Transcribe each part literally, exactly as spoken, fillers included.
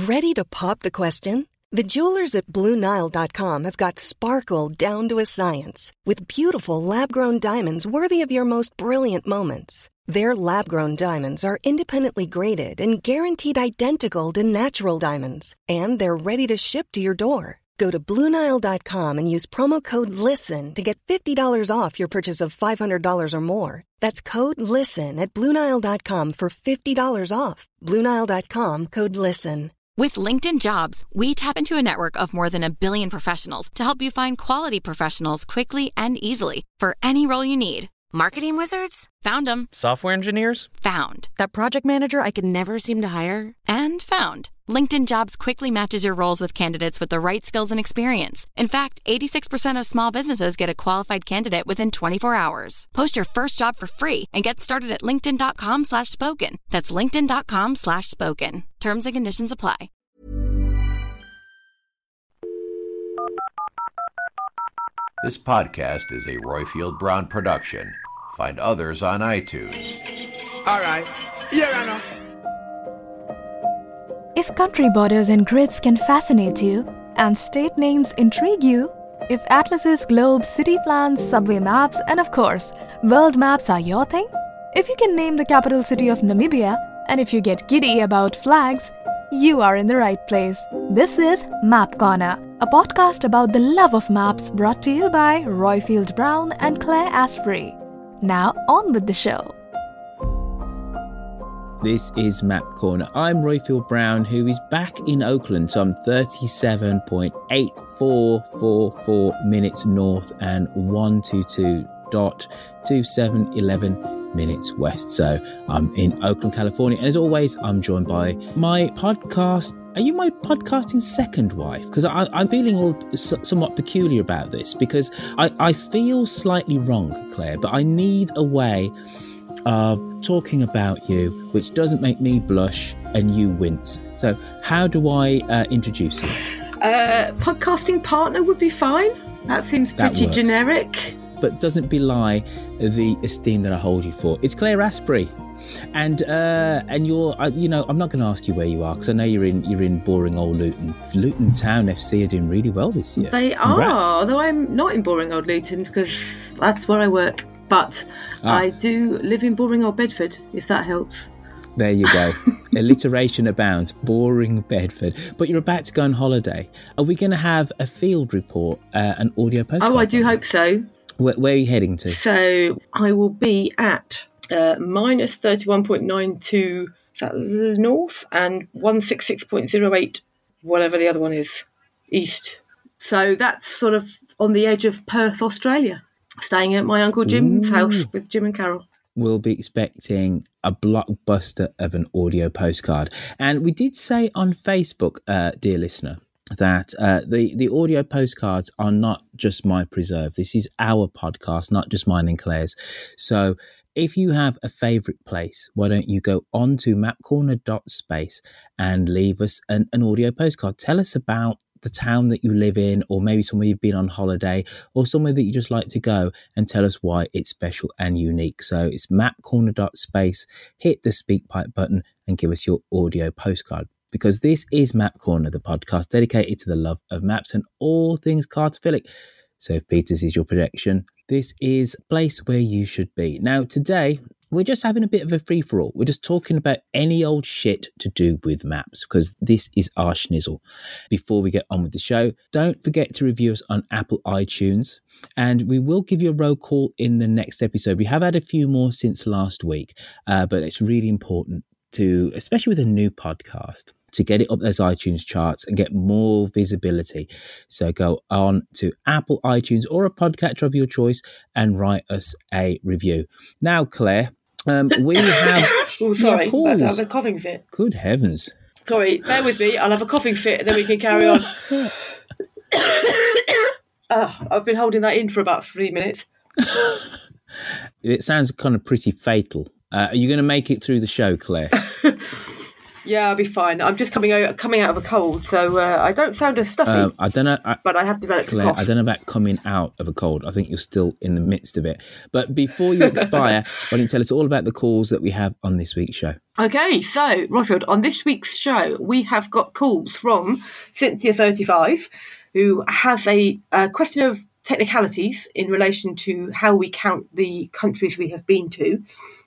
Ready to pop the question? The jewelers at Blue Nile dot com have got sparkle down to a science with beautiful lab-grown diamonds worthy of your most brilliant moments. Their lab-grown diamonds are independently graded and guaranteed identical to natural diamonds, and they're ready to ship to your door. Go to Blue Nile dot com and use promo code LISTEN to get fifty dollars off your purchase of five hundred dollars or more. That's code LISTEN at Blue Nile dot com for fifty dollars off. Blue Nile dot com, code LISTEN. With LinkedIn Jobs, we tap into a network of more than a billion professionals to help you find quality professionals quickly and easily for any role you need. Marketing wizards? Found them. Software engineers? Found. That project manager I could never seem to hire? And found. LinkedIn Jobs quickly matches your roles with candidates with the right skills and experience. In fact, eighty-six percent of small businesses get a qualified candidate within twenty-four hours. Post your first job for free and get started at linkedin.com slash spoken. That's linkedin.com slash spoken. Terms and conditions apply. This podcast is a Royfield Brown production. Find others on iTunes. All right. Yeah, I know. If country borders and grids can fascinate you, and state names intrigue you, if atlases, globes, city plans, subway maps, and of course, world maps are your thing, if you can name the capital city of Namibia, and if you get giddy about flags, you are in the right place. This is Map Corner, a podcast about the love of maps brought to you by Royfield Brown and Claire Asprey. Now, on with the show. This is Map Corner. I'm Royfield Brown, who is back in Oakland, so I'm thirty-seven point eight four four four minutes north and one hundred twenty-two point two seven one one minutes west. So I'm in Oakland, California, and as always, I'm joined by my podcast. Are you my podcasting second wife? Because I'm feeling all somewhat peculiar about this, because I, I feel slightly wrong, Claire, but I need a way of talking about you which doesn't make me blush and you wince. So how do I uh, introduce you? Uh, podcasting partner would be fine. That seems pretty that generic. But doesn't belie the esteem that I hold you for. It's Claire Asprey. And uh, and you're, uh, you know, I'm not going to ask you where you are, because I know you're in you're in boring old Luton. Luton Town F C are doing really well this year. They Congrats. are, although I'm not in boring old Luton, because that's where I work. But ah. I do live in boring old Bedford, if that helps. There you go. Alliteration abounds. Boring Bedford. But you're about to go on holiday. Are we going to have a field report, uh, an audio postcard? Oh, I do hope so. Where, where are you heading to? So I will be at uh, minus thirty-one point nine two is that north and one sixty-six point zero eight, whatever the other one is, east. So that's sort of on the edge of Perth, Australia. Staying at my Uncle Jim's Ooh. house with Jim and Carol. We'll be expecting a blockbuster of an audio postcard. And we did say on Facebook, uh, dear listener, that uh, the, the audio postcards are not just my preserve. This is our podcast, not just mine and Claire's. So if you have a favourite place, why don't you go on to mapcorner dot space and leave us an, an audio postcard. Tell us about the town that you live in, or maybe somewhere you've been on holiday, or somewhere that you just like to go, and tell us why it's special and unique. So it's mapcorner dot space, hit the speak pipe button and give us your audio postcard, because this is Map Corner, the podcast dedicated to the love of maps and all things cartophilic. So if Peters is your prediction, this is a place where you should be. Now today, we're just having a bit of a free-for-all. We're just talking about any old shit to do with maps, because this is our schnizzle. Before we get on with the show, don't forget to review us on Apple iTunes, and we will give you a roll call in the next episode. We have had a few more since last week, uh, but it's really important to, especially with a new podcast, to get it up those iTunes charts and get more visibility. So go on to Apple iTunes or a podcatcher of your choice and write us a review. Now, Claire, um, we have... oh, sorry, I have a coughing fit. Good heavens. Sorry, bear with me. I'll have a coughing fit and then we can carry on. oh, I've been holding that in for about three minutes. It sounds kind of pretty fatal. Uh, are you going to make it through the show, Claire? Yeah, I'll be fine. I'm just coming out coming out of a cold, so uh, I don't sound as stuffy. Um, I don't know, I, but I have developed Claire, a cough. I don't know about coming out of a cold. I think you're still in the midst of it. But before you expire, why don't you tell us all about the calls that we have on this week's show? Okay, so Roifield, on this week's show, we have got calls from Cynthia thirty-five, who has a, a question of technicalities in relation to how we count the countries we have been to.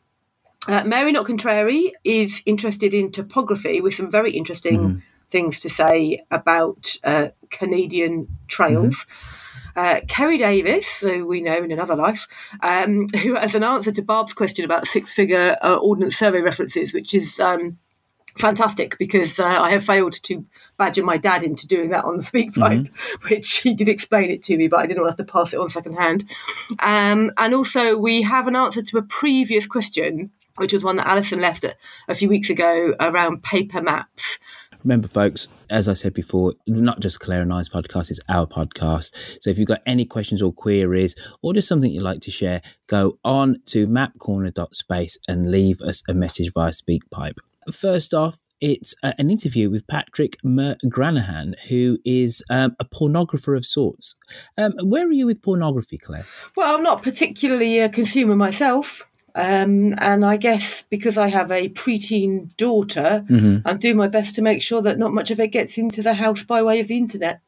Uh, Mary Not Contrary is interested in topography with some very interesting mm. things to say about uh, Canadian trails. Mm-hmm. Uh, Kerry Davis, who we know in another life, um, who has an answer to Barb's question about six-figure uh, Ordnance Survey references, which is um, fantastic because uh, I have failed to badger my dad into doing that on the SpeakPipe, mm-hmm. which he did explain it to me, but I didn't want to have to pass it on secondhand. Um, and also we have an answer to a previous question, which was one that Alison left a, a few weeks ago around paper maps. Remember, folks, as I said before, not just Claire and I's podcast, it's our podcast. So if you've got any questions or queries or just something you'd like to share, go on to map corner dot space and leave us a message via SpeakPipe. First off, it's uh, an interview with Patrick McGranahan, who is um, a pornographer of sorts. Um, where are you with pornography, Claire? Well, I'm not particularly a consumer myself. Um, and I guess because I have a preteen daughter, mm-hmm. I do my best to make sure that not much of it gets into the house by way of the internet.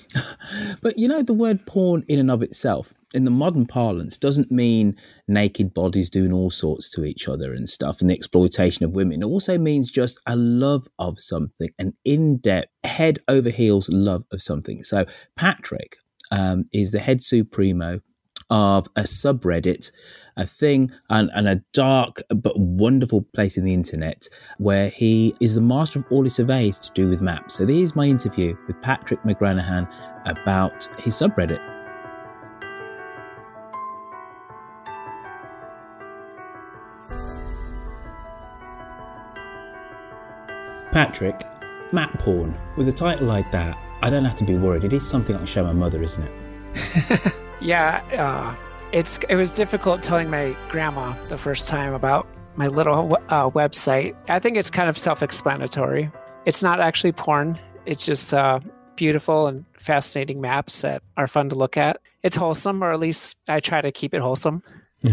But, you know, the word porn in and of itself, in the modern parlance, doesn't mean naked bodies doing all sorts to each other and stuff and the exploitation of women. It also means just a love of something, an in-depth, head over heels love of something. So Patrick um, is the head supremo of a subreddit, a thing and, and a dark but wonderful place in the internet where he is the master of all his surveys to do with maps. So here's my interview with Patrick McGranahan about his subreddit. Patrick, map porn. With a title like that, I don't have to be worried. It is something I can show my mother, isn't it? Yeah, uh, it's it was difficult telling my grandma the first time about my little uh, website. I think it's kind of self-explanatory. It's not actually porn. It's just uh, beautiful and fascinating maps that are fun to look at. It's wholesome, or at least I try to keep it wholesome.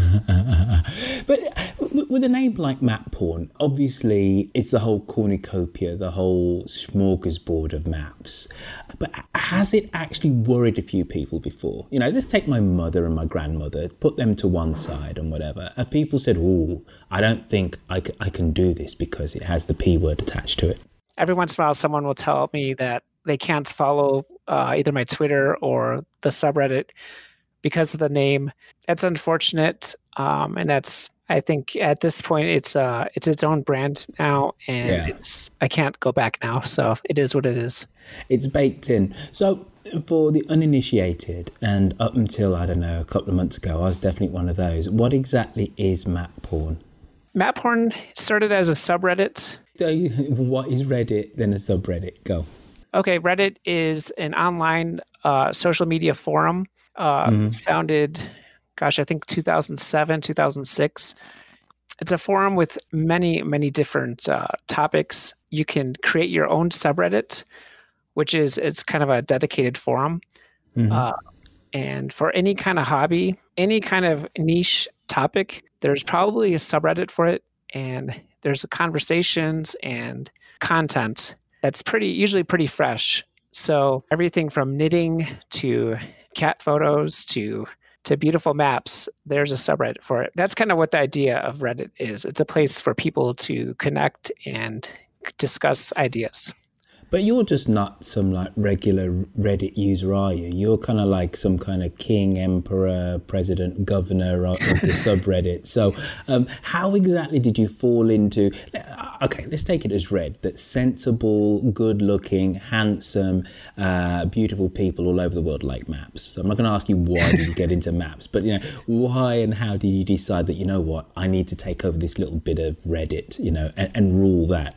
But with a name like map porn, obviously it's the whole cornucopia, the whole smorgasbord of maps. But has it actually worried a few people before? You know, let's take my mother and my grandmother, put them to one side and whatever. Have people said, oh, I don't think I, c- I can do this because it has the P word attached to it? Every once in a while, someone will tell me that they can't follow uh, either my Twitter or the subreddit because of the name. That's unfortunate, um, and that's I think at this point it's uh it's its own brand now, and yeah. it's I can't go back now. So it is what it is. It's baked in. So for the uninitiated, and up until I don't know a couple of months ago, I was definitely one of those. What exactly is map porn? Map porn started as a subreddit. What is Reddit? Then a subreddit. Go. Okay, Reddit is an online uh, social media forum. Uh, mm-hmm. It's founded, gosh, I think two thousand seven, two thousand six. It's a forum with many, many different uh, topics. You can create your own subreddit, which is it's kind of a dedicated forum. Mm-hmm. Uh, and for any kind of hobby, any kind of niche topic, there's probably a subreddit for it. And there's conversations and content that's pretty usually pretty fresh. So everything from knitting to cat photos to to beautiful maps, there's a subreddit for it. That's kind of what the idea of Reddit is. It's a place for people to connect and discuss ideas. But you're just not some like regular Reddit user, are you? You're kind of like some kind of king, emperor, president, governor of the subreddit. So um, how exactly did you fall into... Okay, let's take it as read, that sensible, good-looking, handsome, uh, beautiful people all over the world like maps. So I'm not going to ask you why did you get into maps, but you know, why and how did you decide that, you know what, I need to take over this little bit of Reddit, you know, and, and rule that?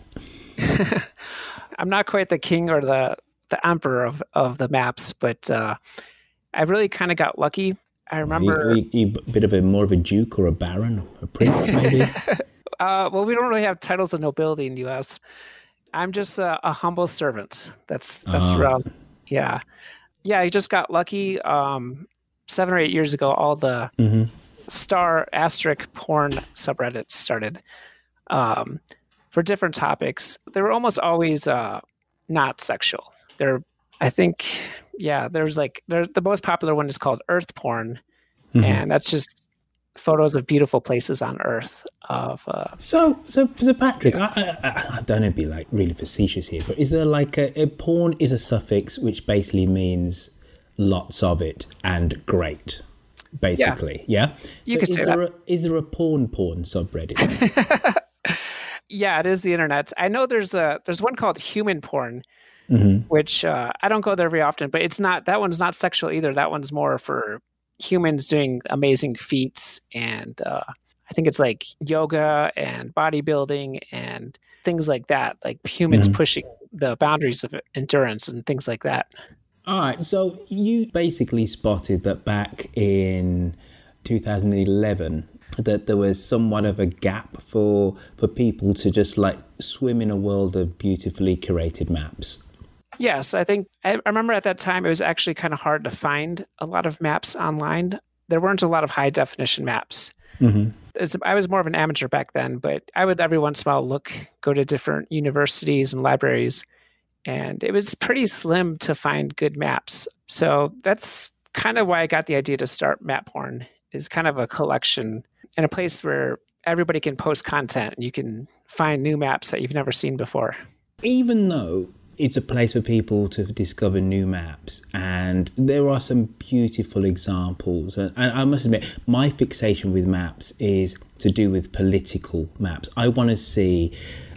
I'm not quite the king or the, the emperor of, of the maps, but uh, I really kind of got lucky. I remember... You, you, you a bit of a more of a duke or a baron, a prince maybe? uh, well, we don't really have titles of nobility in the U S. I'm just a, a humble servant. That's that's Ah. real. Yeah, yeah. I just got lucky. Um, seven or eight years ago, all the Mm-hmm. star asterisk porn subreddits started um, for different topics. They were almost always uh, not sexual. They're, I think, yeah. There's like they're, the most popular one is called Earth porn, Mm-hmm. and that's just photos of beautiful places on Earth. Of uh, So, so, so Patrick, I, I, I don't know, be like really facetious here, but is there like a, a porn is a suffix which basically means lots of it and great, basically, yeah? You so could is say there that. A, is there a porn porn subreddit? yeah, it is the internet. I know there's a there's one called Human Porn, Mm-hmm. which uh, I don't go there very often, but it's not that one's not sexual either. That one's more for humans doing amazing feats, and uh, I think it's like yoga and bodybuilding and things like that, like humans Mhm. pushing the boundaries of endurance and things like that. All right, so you basically spotted that back in two thousand eleven that there was somewhat of a gap for for people to just like swim in a world of beautifully curated maps. Yes, I think I, I remember at that time it was actually kind of hard to find a lot of maps online. There weren't a lot of high definition maps. Mm-hmm. As- I was more of an amateur back then, but I would every once in a while look, go to different universities and libraries, and it was pretty slim to find good maps. So that's kind of why I got the idea to start Map Porn, is kind of a collection and a place where everybody can post content and you can find new maps that you've never seen before. Even though it's a place for people to discover new maps, and there are some beautiful examples, and, and I must admit my fixation with maps is to do with political maps. I want to see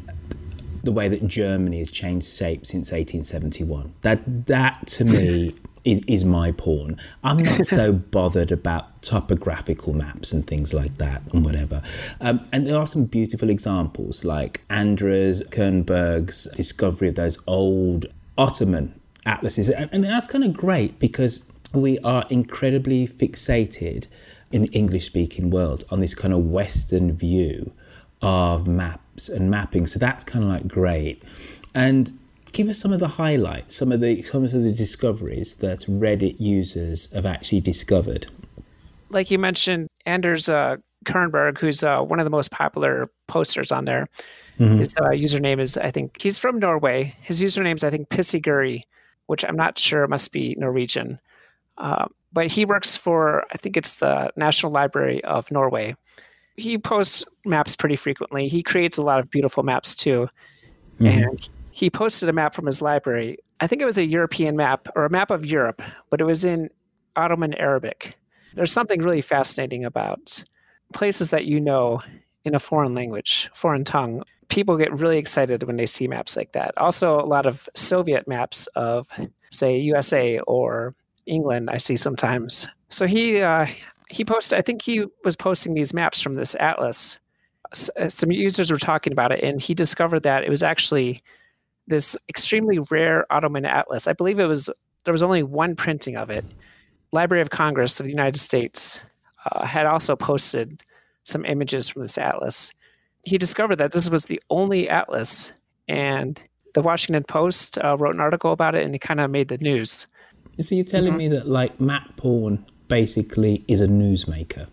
the way that Germany has changed shape since eighteen seventy-one. That that to me is, is my porn. I'm not so bothered about topographical maps and things like that and whatever. Um, and there are some beautiful examples like Andras Kernberg's discovery of those old Ottoman atlases. And, and that's kind of great because we are incredibly fixated in the English-speaking world on this kind of Western view of maps and mapping. So that's kind of like great. And give us some of the highlights, some of the some of the discoveries that Reddit users have actually discovered. Like you mentioned, Anders uh, Kernberg, who's uh, one of the most popular posters on there. Mm-hmm. His uh, username is, I think, he's from Norway. His username is, I think, Pissiguri, which I'm not sure must be Norwegian. Uh, but he works for, I think it's the National Library of Norway. He posts maps pretty frequently. He creates a lot of beautiful maps too. Mm-hmm. And he posted a map from his library. I think it was a European map or a map of Europe, but it was in Ottoman Arabic. There's something really fascinating about places that you know in a foreign language, foreign tongue. People get really excited when they see maps like that. Also, a lot of Soviet maps of, say, U S A or England, I see sometimes. So he uh, he posted, I think he was posting these maps from this atlas. S- some users were talking about it, and he discovered that it was actually this extremely rare Ottoman atlas. I believe it was there was only one printing of it. Library of Congress of the United States uh, had also posted some images from this atlas. He discovered that this was the only atlas, and the Washington Post uh, wrote an article about it, and it kind of made the news. So you're telling mm-hmm. me that like map porn basically is a newsmaker?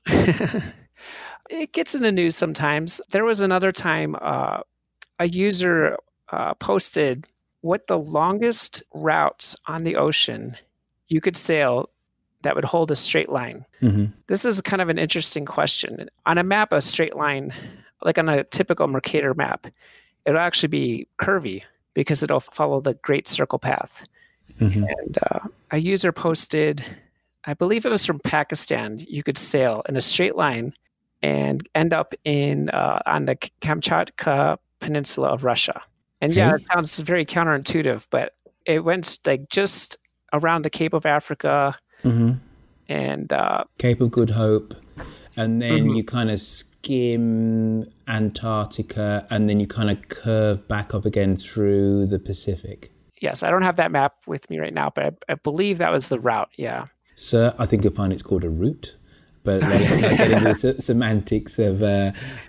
It gets in the news sometimes. There was another time uh, a user uh, posted what the longest route on the ocean you could sail that would hold a straight line. Mm-hmm. This is kind of an interesting question. On a map, a straight line, like on a typical Mercator map, it'll actually be curvy because it'll follow the Great Circle Path. Mm-hmm. And uh, a user posted, I believe it was from Pakistan, you could sail in a straight line and end up in uh, on the Kamchatka Peninsula of Russia. And yeah, it sounds very counterintuitive, but it went like just around the Cape of Africa, mm-hmm. and uh, Cape of Good Hope, and then mm-hmm. you kind of skim Antarctica, and then you kind of curve back up again through the Pacific. Yes, I don't have that map with me right now, but I, I believe that was the route, yeah. Sir, I think you'll find it's called a route, but let's not get into the semantics of uh,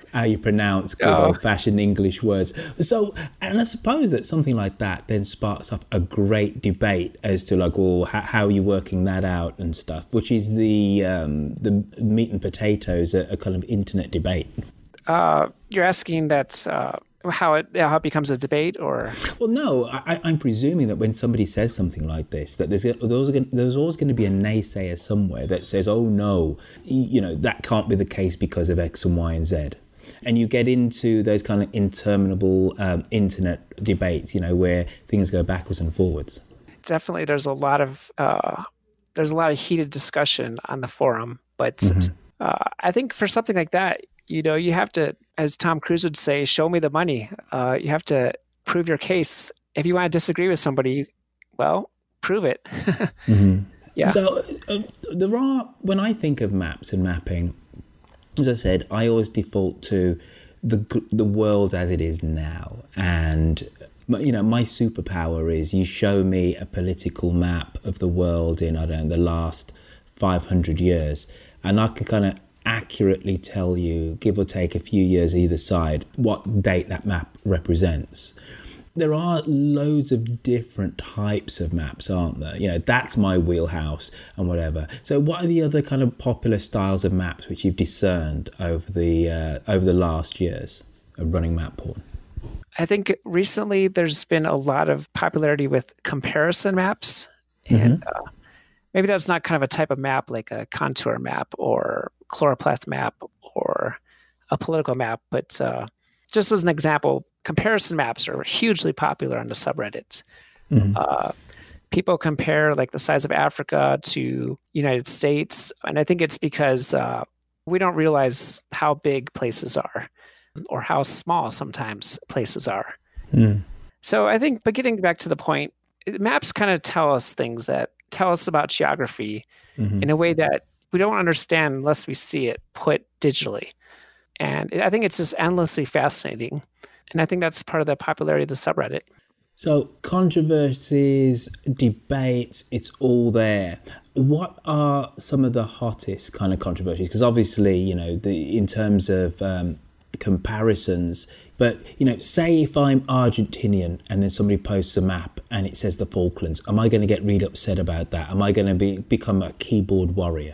how you pronounce good Oh. old-fashioned English words. So, and I suppose that something like that then sparks up a great debate as to like, well, how, how are you working that out and stuff, which is the um, the meat and potatoes, a, a kind of internet debate. Uh, you're asking that uh, how it how it becomes a debate, or Well, no, I, I'm presuming that when somebody says something like this, that there's there's, there's always going to be a naysayer somewhere that says, "Oh no, you know that can't be the case because of X and Y and Z," and you get into those kind of interminable um, internet debates, you know, where things go backwards and forwards. definitely there's a lot of uh, there's a lot of heated discussion on the forum. But Mhm. uh, I think for something like that, you know, you have to, as Tom Cruise would say, show me the money. Uh, you have to prove your case. If you want to disagree with somebody, well, prove it. Mm-hmm. Yeah. So uh, there are, when I think of maps and mapping, as I said, I always default to the the world as it is now. And, you know, my superpower is you show me a political map of the world in, I don't know, the last five hundred years, and I can kind of accurately tell you, give or take a few years either side, what date that map represents. There are loads of different types of maps, aren't there? You know, that's my wheelhouse and whatever. So what are the other kind of popular styles of maps which you've discerned over the uh, over the last years of running map porn? I think recently there's been a lot of popularity with comparison maps. And uh, maybe that's not kind of a type of map like a contour map or chloropleth map or a political map, but uh, just as an example, comparison maps are hugely popular on the subreddit. Mm-hmm. Uh, people compare like the size of Africa to United States, and I think it's because uh, we don't realize how big places are or how small sometimes places are. Mm. So I think, but getting back to the point, maps kind of tell us things that tell us about geography Mm-hmm. in a way that we don't understand unless we see it put digitally. And I think it's just endlessly fascinating. And I think that's part of the popularity of the subreddit. So controversies, debates, it's all there. What are some of the hottest kind of controversies? Because obviously, you know, the in terms of um, comparisons, but, you know, say if I'm Argentinian and then somebody posts a map and it says the Falklands, am I going to get really upset about that? Am I going to be become a keyboard warrior?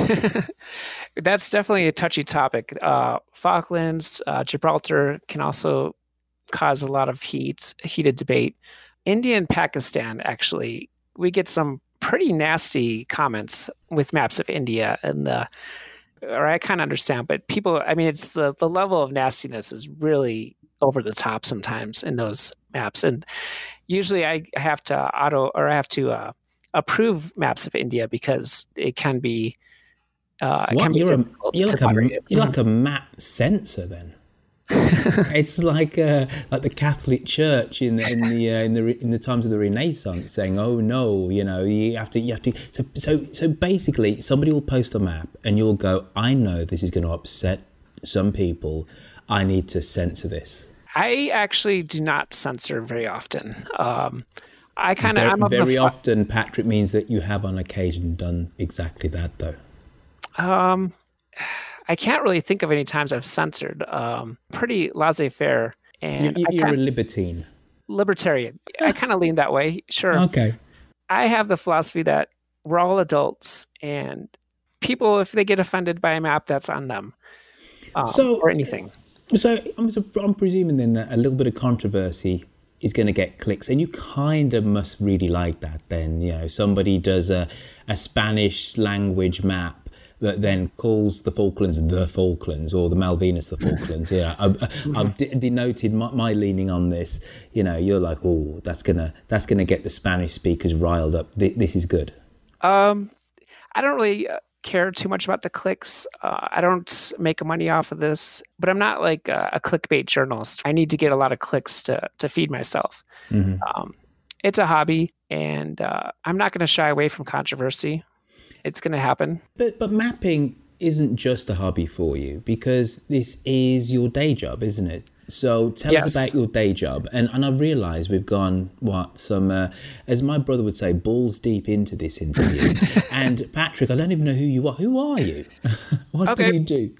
That's definitely a touchy topic. Uh, Falklands, uh, Gibraltar can also cause a lot of heat, heated debate. India and Pakistan, actually, we get some pretty nasty comments with maps of India, and the, or I kind of understand, but people, I mean, it's the, the level of nastiness is really over the top sometimes in those maps. And usually I have to auto, or I have to uh, approve maps of India because it can be, uh, it What? can be You're, a, difficult you're, to like a, moderate. you're like a map censor then. It's like uh, like the Catholic Church in the in the uh, in the in the times of the Renaissance, saying, "Oh no, you know, you have to you have to." So so so basically, somebody will post a map, and you'll go, "I know this is going to upset some people. I need to censor this." I actually do not censor very often. Um, I kind of very, I'm of very the, often, Patrick, means that you have on occasion done exactly that, though. Um, I can't really think of any times I've censored. Um, pretty laissez-faire, and You, I you're a kinda- libertine. libertarian. I kind of lean that way. Sure. Okay. I have the philosophy that we're all adults, and people, if they get offended by a map, that's on them, um, So- or anything. So I'm, so I'm presuming then that a little bit of controversy is going to get clicks, and you kind of must really like that. Then, you know, somebody does a a Spanish language map that then calls the Falklands the Falklands or the Malvinas the Falklands. Yeah, I've, I've de- denoted my, my leaning on this. You know, you're like, oh, that's gonna that's gonna get the Spanish speakers riled up. Th- this is good. Um, I don't really uh, care too much about the clicks. Uh, I don't make money off of this, but I'm not like a, a clickbait journalist. I need to get a lot of clicks to to feed myself. Mm-hmm. Um, it's a hobby, and uh, I'm not going to shy away from controversy. It's going to happen. But but mapping isn't just a hobby for you, because this is your day job, isn't it? So tell Yes. us about your day job. And and I realise we've gone, what, some, uh, as my brother would say, balls deep into this interview. And Patrick, I don't even know who you are. Who are you? What Okay. do you do?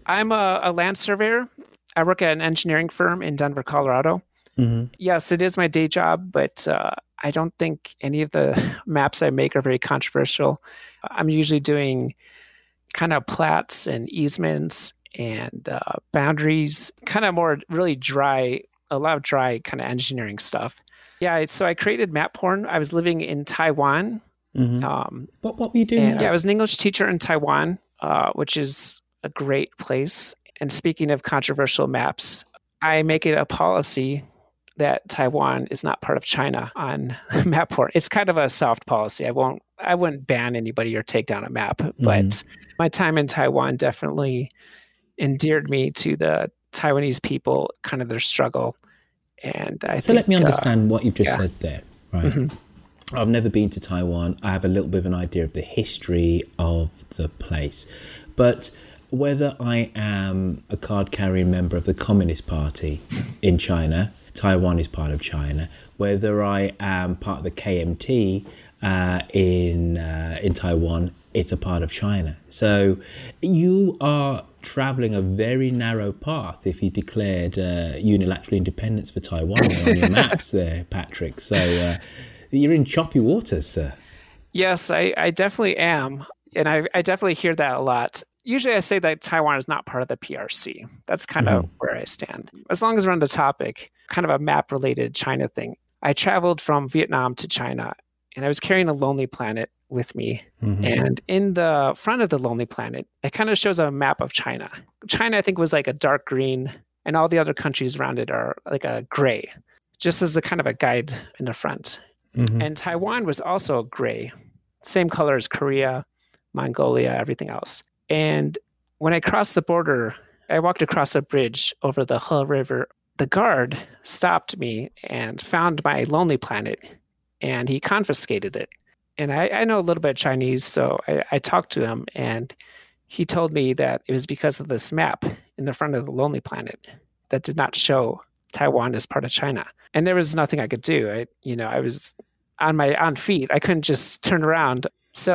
I'm a, a land surveyor. I work at an engineering firm in Denver, Colorado. Mm-hmm. Yes, it is my day job, but uh, I don't think any of the maps I make are very controversial. I'm usually doing kind of plats and easements and uh, boundaries, kind of more really dry, a lot of dry kind of engineering stuff. Yeah, so I created map porn. I was living in Taiwan. Mm-hmm. Um, what, what were you doing? And, yeah, I was an English teacher in Taiwan, uh, which is a great place. And speaking of controversial maps, I make it a policy that Taiwan is not part of China on map porn. It's kind of a soft policy. I won't, I wouldn't ban anybody or take down a map, mm-hmm. but my time in Taiwan definitely endeared me to the Taiwanese people, kind of their struggle. And I so think, let me understand uh, what you've just yeah. said there, right? Mm-hmm. I've never been to Taiwan. I have a little bit of an idea of the history of the place, but whether I am a card-carrying member of the Communist Party in China, Taiwan is part of China, whether I am part of the K M T uh, in uh, in Taiwan, it's a part of China. So you are traveling a very narrow path if you declared uh, unilateral independence for Taiwan on your maps there, Patrick. So uh, you're in choppy waters, sir. Yes, I, I definitely am. And I, I definitely hear that a lot. Usually I say that Taiwan is not part of the P R C. That's kind of mm-hmm. where I stand. As long as we're on the topic, kind of a map-related China thing. I traveled from Vietnam to China, and I was carrying a Lonely Planet with me. Mm-hmm. And in the front of the Lonely Planet, it kind of shows a map of China. China, I think, was like a dark green, and all the other countries around it are like a gray, just as a kind of a guide in the front. Mm-hmm. And Taiwan was also gray, same color as Korea, Mongolia, everything else. And when I crossed the border, I walked across a bridge over the He River. The guard stopped me and found my Lonely Planet, and he confiscated it. And I, I know a little bit of Chinese, so I, I talked to him, and he told me that it was because of this map in the front of the Lonely Planet that did not show Taiwan as part of China. And there was nothing I could do. I, you know, I was on my on feet. I couldn't just turn around.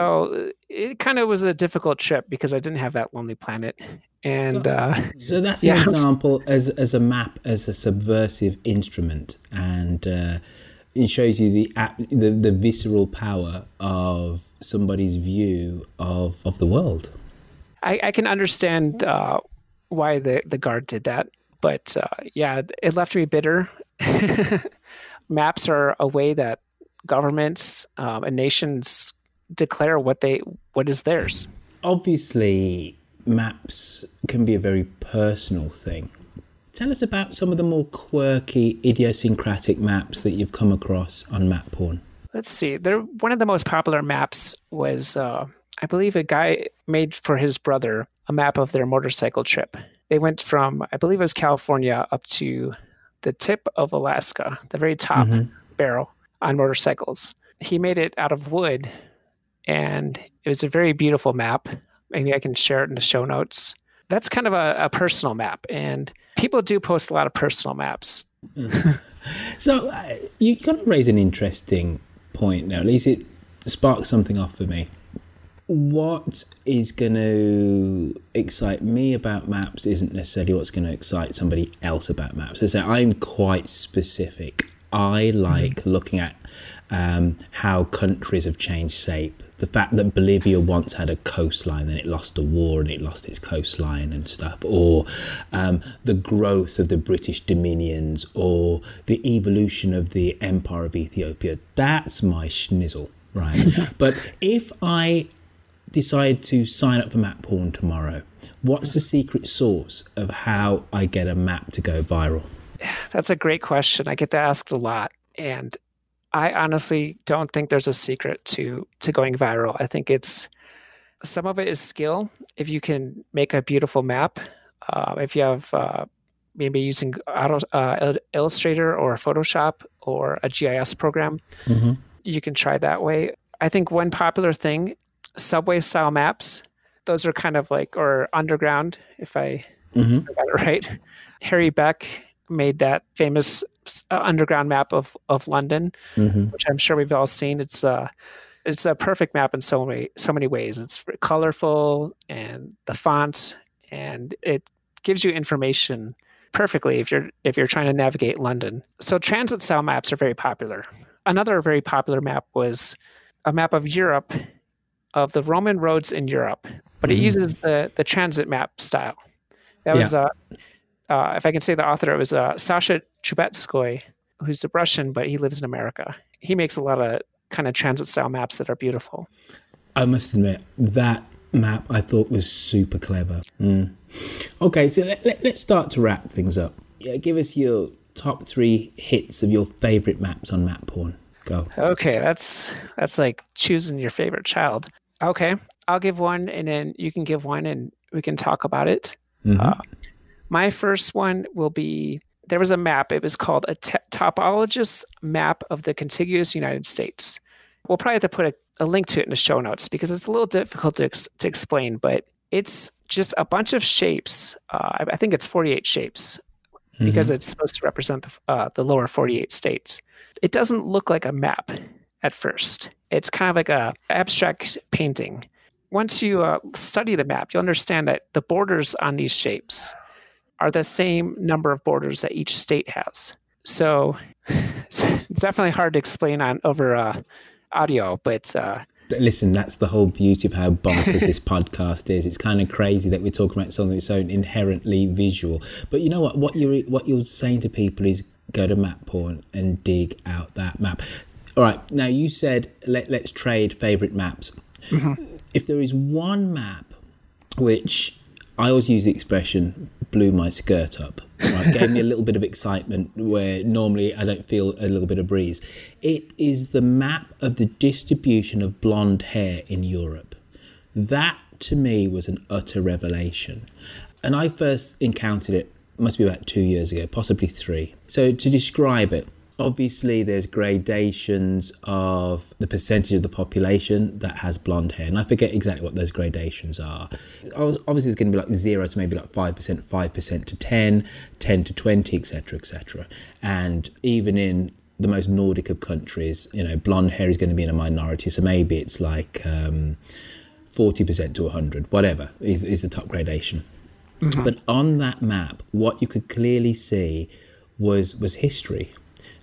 So it kind of was a difficult trip because I didn't have that Lonely Planet. And so, uh, so that's an yeah. example as as a map as a subversive instrument, and uh, it shows you the, the the visceral power of somebody's view of, of the world. I, I can understand uh, why the, the guard did that, but uh, yeah, it left me bitter. Maps are a way that governments um, and nations declare what they what is theirs. Obviously, maps can be a very personal thing. Tell us about some of the more quirky, idiosyncratic maps that you've come across on map porn. Let's see. There, one of the most popular maps was, uh, I believe, a guy made for his brother a map of their motorcycle trip. They went from, I believe it was California, up to the tip of Alaska, the very top mm-hmm. barrel on motorcycles. He made it out of wood, and it was a very beautiful map. Maybe I can share it in the show notes. That's kind of a, a personal map, and people do post a lot of personal maps. So uh, you're going to raise an interesting point now. At least it sparks something off for me. What is going to excite me about maps isn't necessarily what's going to excite somebody else about maps. So I'm quite specific. I like mm-hmm. looking at um, how countries have changed shape. The fact that Bolivia once had a coastline, then it lost a war and it lost its coastline and stuff, or um, the growth of the British dominions, or the evolution of the Empire of Ethiopia. That's my schnizzle, right? But if I decide to sign up for map porn tomorrow, what's the secret sauce of how I get a map to go viral? That's a great question. I get that asked a lot, and I honestly don't think there's a secret to to going viral. I think it's some of it is skill. If you can make a beautiful map, uh, if you have uh, maybe using auto, uh, Illustrator or Photoshop or a G I S program, mm-hmm. you can try that way. I think one popular thing, subway style maps. Those are kind of like, or underground, if I mm-hmm. got it right. Harry Beck made that famous uh, underground map of, of London, mm-hmm. which I'm sure we've all seen. It's uh, it's a perfect map in so many so many ways. It's colorful, and the font and it gives you information perfectly if you're if you're trying to navigate London. So transit style maps are very popular. Another very popular map was a map of Europe, of the Roman roads in Europe, but it mm-hmm. uses the the transit map style. That yeah. was uh, uh, if I can say the author, it was uh, Sasha Chubetskoy, who's a Russian, but he lives in America. He makes a lot of kind of transit style maps that are beautiful. I must admit, that map I thought was super clever. Mm. Okay, so let, let, let's start to wrap things up. Yeah, give us your top three hits of your favorite maps on Map Porn. Go. Okay, that's that's like choosing your favorite child. Okay, I'll give one, and then you can give one, and we can talk about it. Mm-hmm. Uh, my first one will be, there was a map. It was called a te- topologist's map of the contiguous United States. We'll probably have to put a, a link to it in the show notes because it's a little difficult to ex- to explain, but it's just a bunch of shapes. Uh, I, I think it's forty-eight shapes mm-hmm. because it's supposed to represent the, uh, the lower forty-eight states. It doesn't look like a map at first. It's kind of like a abstract painting. Once you uh, study the map, you'll understand that the borders on these shapes are the same number of borders that each state has. So it's definitely hard to explain on over uh, audio, but... Uh, Listen, that's the whole beauty of how bonkers this podcast is. It's kind of crazy that we're talking about something that's so inherently visual. But you know what? What you're, what you're saying to people is go to Map Porn and dig out that map. All right, now you said let, let's trade favourite maps. Mm-hmm. If there is one map which... I always use the expression blew my skirt up, right? Gave me a little bit of excitement where normally I don't feel a little bit of breeze. It is the map of the distribution of blonde hair in Europe. That to me was an utter revelation. And I first encountered it, must be about two years ago, possibly three. So to describe it, obviously there's gradations of the percentage of the population that has blonde hair. And I forget exactly what those gradations are. Obviously it's going to be like zero to maybe like five percent, five percent to ten, ten to twenty, et cetera, et cetera. And even in the most Nordic of countries, you know, blonde hair is going to be in a minority. So maybe it's like um, forty percent to one hundred, whatever is, is the top gradation. Mm-hmm. But on that map, what you could clearly see was was history.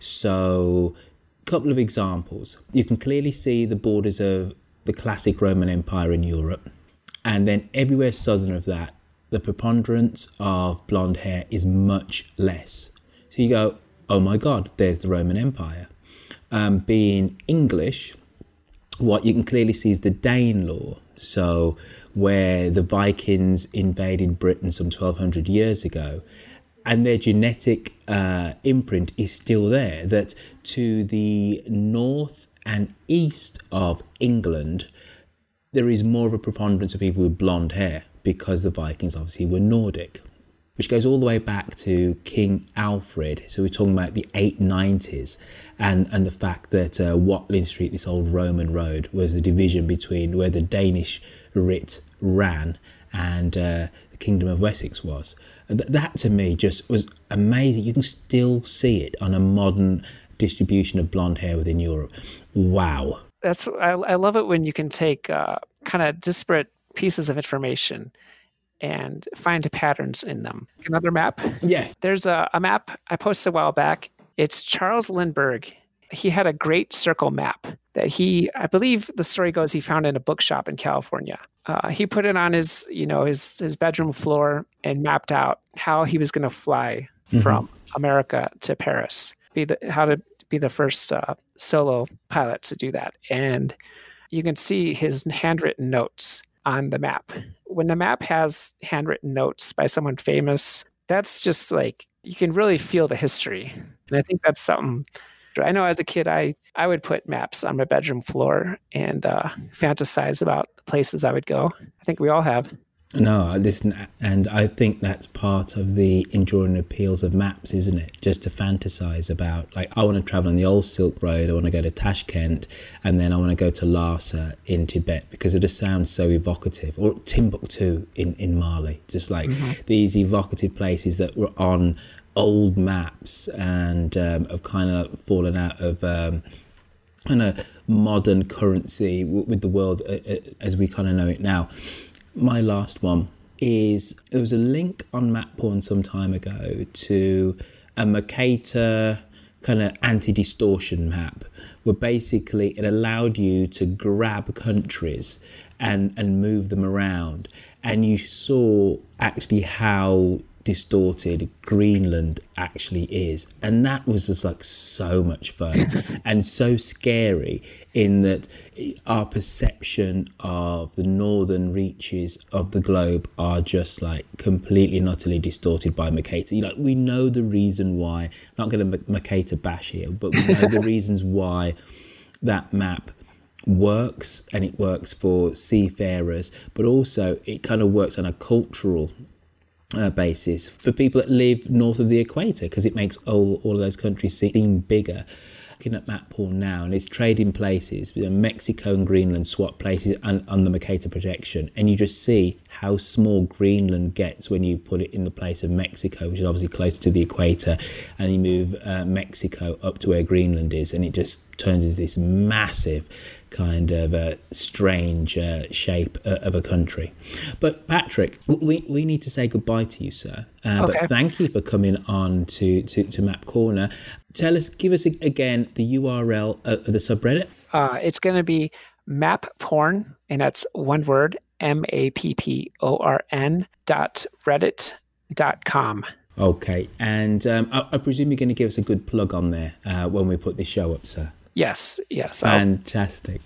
So, a couple of examples. You can clearly see the borders of the classic Roman Empire in Europe. And then everywhere southern of that, the preponderance of blonde hair is much less. So you go, oh my God, there's the Roman Empire. Um, being English, what you can clearly see is the Danelaw. So, where the Vikings invaded Britain some twelve hundred years ago. And their genetic uh, imprint is still there, that to the north and east of England, there is more of a preponderance of people with blonde hair because the Vikings obviously were Nordic, which goes all the way back to King Alfred. So we're talking about the eight nineties and, and the fact that uh, Watling Street, this old Roman road, was the division between where the Danish writ ran and uh, the Kingdom of Wessex was. That to me just was amazing. You can still see it on a modern distribution of blonde hair within Europe. Wow. That's I, I love it when you can take uh, kind of disparate pieces of information and find patterns in them. Another map? Yeah. There's a, a map I posted a while back. It's Charles Lindbergh. He had a great circle map that he, I believe the story goes, he found in a bookshop in California. Uh, he put it on his, you know, his his bedroom floor and mapped out how he was going to fly mm-hmm. from America to Paris. Be the how to be the first uh, solo pilot to do that, and you can see his handwritten notes on the map. When the map has handwritten notes by someone famous, that's just like you can really feel the history, and I think that's something. I know as a kid, I, I would put maps on my bedroom floor and uh, fantasize about the places I would go. I think we all have. No, listen, and I think that's part of the enduring appeals of maps, isn't it? Just to fantasize about, like, I want to travel on the old Silk Road, I want to go to Tashkent, and then I want to go to Lhasa in Tibet because it just sounds so evocative. Or Timbuktu in, in Mali, just like mm-hmm. these evocative places that were on old maps and um, have kind of fallen out of um, kind of modern currency w- with the world uh, uh, as we kind of know it now. My last one is there was a link on Map Porn some time ago to a Mercator kind of anti-distortion map, where basically it allowed you to grab countries and, and move them around. And you saw actually how distorted Greenland actually is. And that was just like so much fun and so scary, in that our perception of the northern reaches of the globe are just like completely and utterly distorted by Mercator. You know, like, we know the reason why, I'm not going to Mercator bash here, but we know the reasons why that map works, and it works for seafarers, but also it kind of works on a cultural Uh, basis for people that live north of the equator, because it makes all, all of those countries seem bigger. Looking at Map Porn now, and it's trading places, you know, Mexico and Greenland swap places on, on the Mercator projection, and you just see how small Greenland gets when you put it in the place of Mexico, which is obviously closer to the equator, and you move uh, Mexico up to where Greenland is, and it just turns into this massive kind of uh, strange uh, shape uh, of a country. But Patrick, we, we need to say goodbye to you, sir. Uh, okay. But thank you for coming on to, to, to Map Corner. Tell us, give us again the U R L of the subreddit. Uh, it's going to be Map Porn, and that's one word, M A P P O R N dot reddit dot com. Okay, and um, I, I presume you're going to give us a good plug on there uh, when we put this show up, sir. Yes, yes. Fantastic.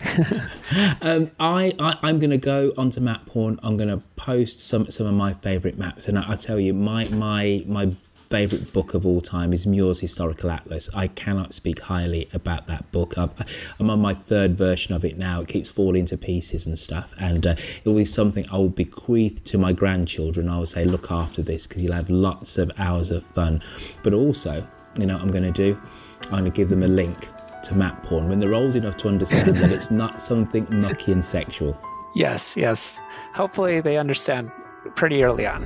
um, I, I, I'm going to go onto Map Porn. I'm going to post some, some of my favourite maps. And I, I tell you, my my my favourite book of all time is Muir's Historical Atlas. I cannot speak highly about that book. I'm, I'm on my third version of it now. It keeps falling to pieces and stuff. And uh, it will be something I will bequeath to my grandchildren. I will say, look after this, because you'll have lots of hours of fun. But also, you know what I'm going to do? I'm going to give them a link to Map Porn when they're old enough to understand that it's not something mucky and sexual. Yes, yes. Hopefully they understand pretty early on.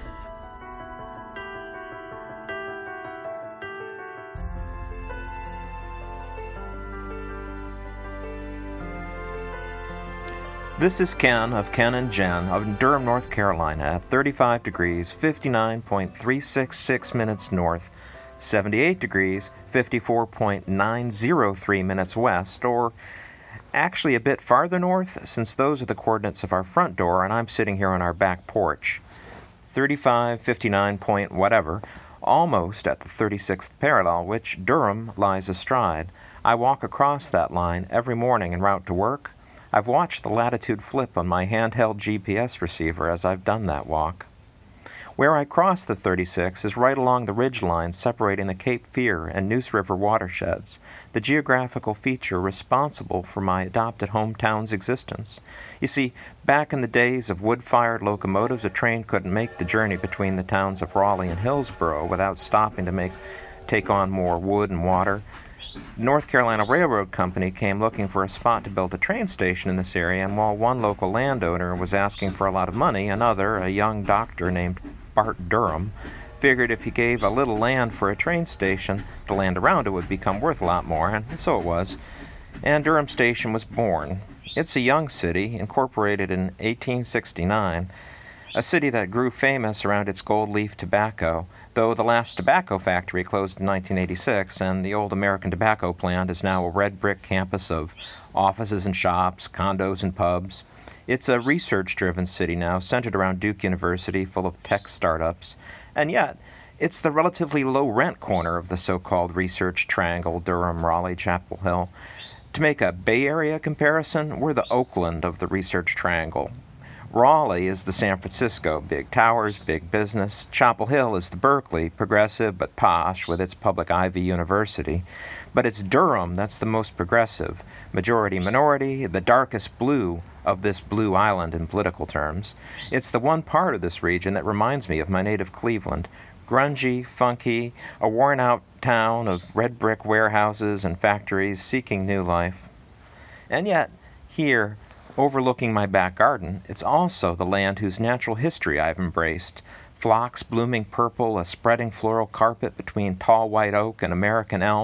This is Ken of Ken and Jen of Durham, North Carolina at thirty-five degrees, fifty-nine point three six six minutes north, seventy-eight degrees, fifty-four point nine zero three minutes west, or actually a bit farther north, since those are the coordinates of our front door and I'm sitting here on our back porch. thirty-five, fifty-nine point whatever, almost at the thirty-sixth parallel, which Durham lies astride. I walk across that line every morning en route to work. I've watched the latitude flip on my handheld G P S receiver as I've done that walk. Where I cross the thirty-six is right along the ridge line separating the Cape Fear and Neuse River watersheds, the geographical feature responsible for my adopted hometown's existence. You see, back in the days of wood-fired locomotives, a train couldn't make the journey between the towns of Raleigh and Hillsborough without stopping to make take on more wood and water. North Carolina Railroad Company came looking for a spot to build a train station in this area, and while one local landowner was asking for a lot of money, another, a young doctor named Bart Durham, figured if he gave a little land for a train station, the land around it would become worth a lot more, and so it was. And Durham Station was born. It's a young city, incorporated in eighteen sixty-nine, a city that grew famous around its gold leaf tobacco, though the last tobacco factory closed in nineteen eighty-six, and the old American tobacco plant is now a red brick campus of offices and shops, condos and pubs. It's a research-driven city now, centered around Duke University, full of tech startups. And yet, it's the relatively low-rent corner of the so-called Research Triangle, Durham, Raleigh, Chapel Hill. To make a Bay Area comparison, we're the Oakland of the Research Triangle. Raleigh is the San Francisco, big towers, big business. Chapel Hill is the Berkeley, progressive but posh, with its public Ivy University. But it's Durham that's the most progressive, majority-minority, the darkest blue of this blue island in political terms. It's the one part of this region that reminds me of my native Cleveland. Grungy, funky, a worn-out town of red brick warehouses and factories seeking new life. And yet, here, overlooking my back garden, it's also the land whose natural history I've embraced. Phlox blooming purple, a spreading floral carpet between tall white oak and American elm,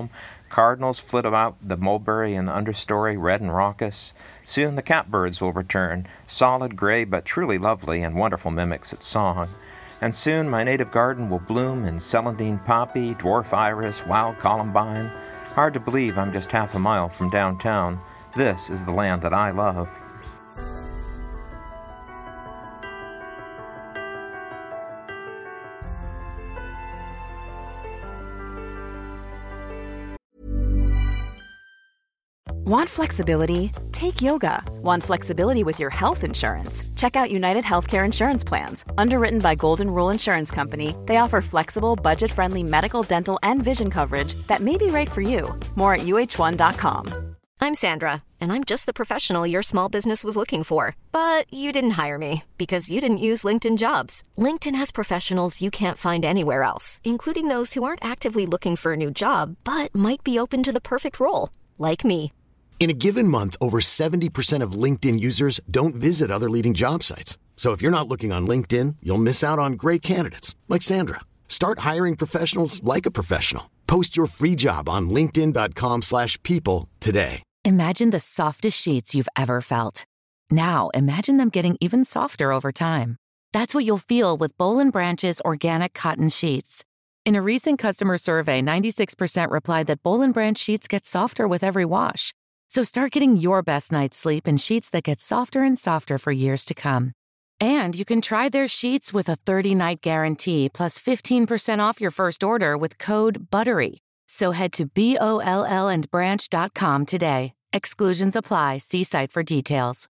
Cardinals flit about the mulberry and the understory, red and raucous. Soon the catbirds will return, solid gray but truly lovely and wonderful mimics at song. And soon my native garden will bloom in celandine poppy, dwarf iris, wild columbine. Hard to believe I'm just half a mile from downtown. This is the land that I love. Want flexibility? Take yoga. Want flexibility with your health insurance? Check out United Healthcare Insurance Plans. Underwritten by Golden Rule Insurance Company, they offer flexible, budget-friendly medical, dental, and vision coverage that may be right for you. More at U H one dot com. I'm Sandra, and I'm just the professional your small business was looking for. But you didn't hire me because you didn't use LinkedIn Jobs. LinkedIn has professionals you can't find anywhere else, including those who aren't actively looking for a new job, but might be open to the perfect role, like me. In a given month, over seventy percent of LinkedIn users don't visit other leading job sites. So if you're not looking on LinkedIn, you'll miss out on great candidates like Sandra. Start hiring professionals like a professional. Post your free job on linkedin dot com slash people today. Imagine the softest sheets you've ever felt. Now imagine them getting even softer over time. That's what you'll feel with Boll and Branch's organic cotton sheets. In a recent customer survey, ninety-six percent replied that Boll and Branch sheets get softer with every wash. So start getting your best night's sleep in sheets that get softer and softer for years to come. And you can try their sheets with a thirty-night guarantee plus fifteen percent off your first order with code BUTTERY. So head to B O L L and branch dot com today. Exclusions apply. See site for details.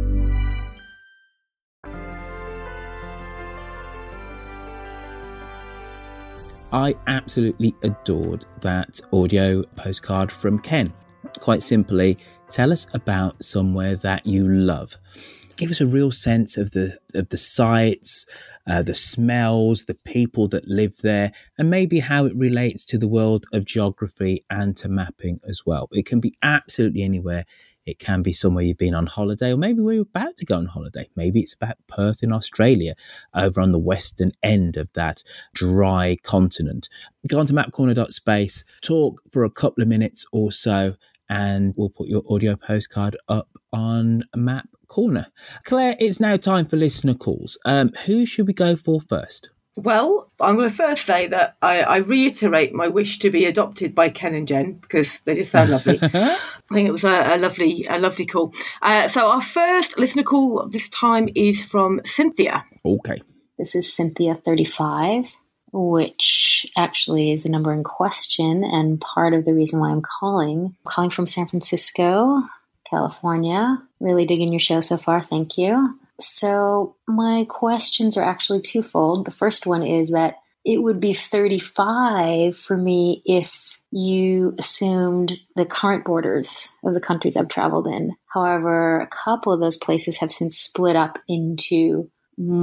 I absolutely adored that audio postcard from Ken. Quite simply, tell us about somewhere that you love. Give us a real sense of the of the sights, uh, the smells, the people that live there, and maybe how it relates to the world of geography and to mapping as well. It can be absolutely anywhere. It can be somewhere you've been on holiday, or maybe where you're about to go on holiday. Maybe it's about Perth in Australia, over on the western end of that dry continent. Go on to map corner dot space, talk for a couple of minutes or so, and we'll put your audio postcard up on Map Corner. Claire, it's now time for listener calls. Um, who should we go for first? Well, I'm going to first say that I, I reiterate my wish to be adopted by Ken and Jen because they just sound lovely. I think it was a, a lovely, a lovely call. Uh, so our first listener call this time is from Cynthia. Okay. This is Cynthia thirty-five, which actually is a number in question and part of the reason why I'm calling. I'm calling from San Francisco, California. Really digging your show so far. Thank you. So my questions are actually twofold. The first one is that it would be thirty-five for me if you assumed the current borders of the countries I've traveled in. However, a couple of those places have since split up into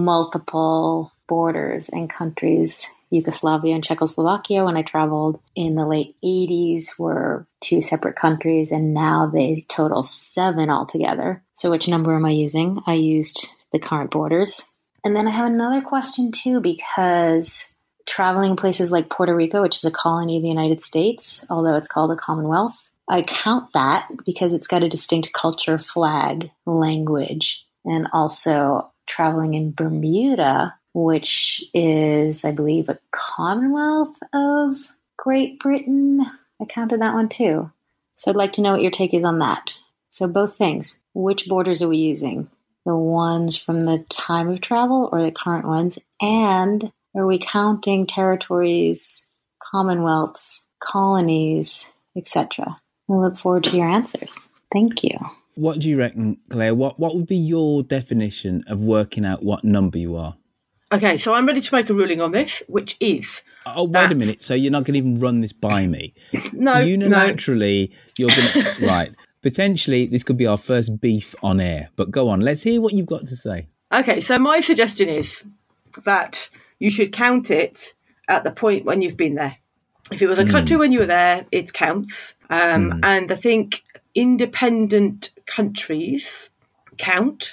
multiple borders and countries. Yugoslavia and Czechoslovakia, when I traveled in the late eighties, were two separate countries, and now they total seven altogether. So which number am I using? I used the current borders. And then I have another question too, because traveling places like Puerto Rico, which is a colony of the United States, although it's called a Commonwealth, I count that because it's got a distinct culture, flag, language, and also traveling in Bermuda, which is, I believe, a Commonwealth of Great Britain. I counted that one too. So I'd like to know what your take is on that. So both things. Which borders are we using? The ones from the time of travel or the current ones? And are we counting territories, commonwealths, colonies, et cetera? I look forward to your answers. Thank you. What do you reckon, Claire? What, what would be your definition of working out what number you are? Okay, so I'm ready to make a ruling on this, which is... Oh, wait that... a minute. So you're not going to even run this by me? No, Unilaterally, no. You're going to... Right. Potentially, this could be our first beef on air. But go on. Let's hear what you've got to say. Okay, so my suggestion is that you should count it at the point when you've been there. If it was a mm. country when you were there, it counts. Um, mm. And I think independent countries count,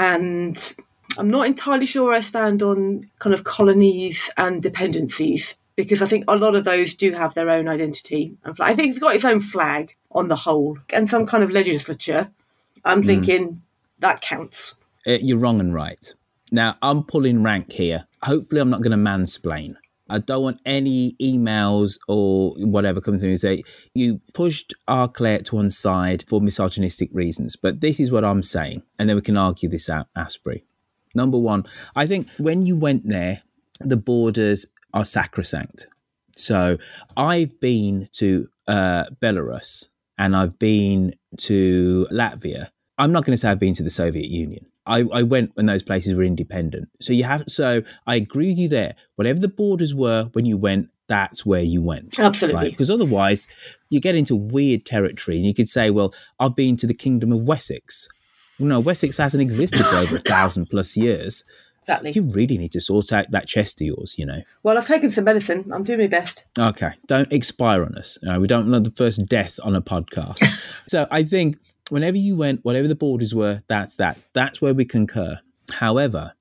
and I'm not entirely sure I stand on kind of colonies and dependencies, because I think a lot of those do have their own identity and flag. I think it's got its own flag on the whole and some kind of legislature. I'm thinking mm. that counts. Uh, you're wrong and right. Now, I'm pulling rank here. Hopefully, I'm not going to mansplain. I don't want any emails or whatever coming through and say, you pushed our Claire to one side for misogynistic reasons. But this is what I'm saying. And then we can argue this out, Asprey. Number one, I think when you went there, the borders are sacrosanct. So I've been to uh, Belarus and I've been to Latvia. I'm not going to say I've been to the Soviet Union. I, I went when those places were independent. So you have. So I agree with you there. Whatever the borders were when you went, that's where you went. Absolutely. Right? Because otherwise you get into weird territory and you could say, well, I've been to the Kingdom of Wessex. Well, no, Wessex hasn't existed for over a thousand plus years. Exactly. You really need to sort out that chest of yours, you know. Well, I've taken some medicine. I'm doing my best. Okay. Don't expire on us. Uh, we don't want the first death on a podcast. So I think whenever you went, whatever the borders were, that's that. That's where we concur. However,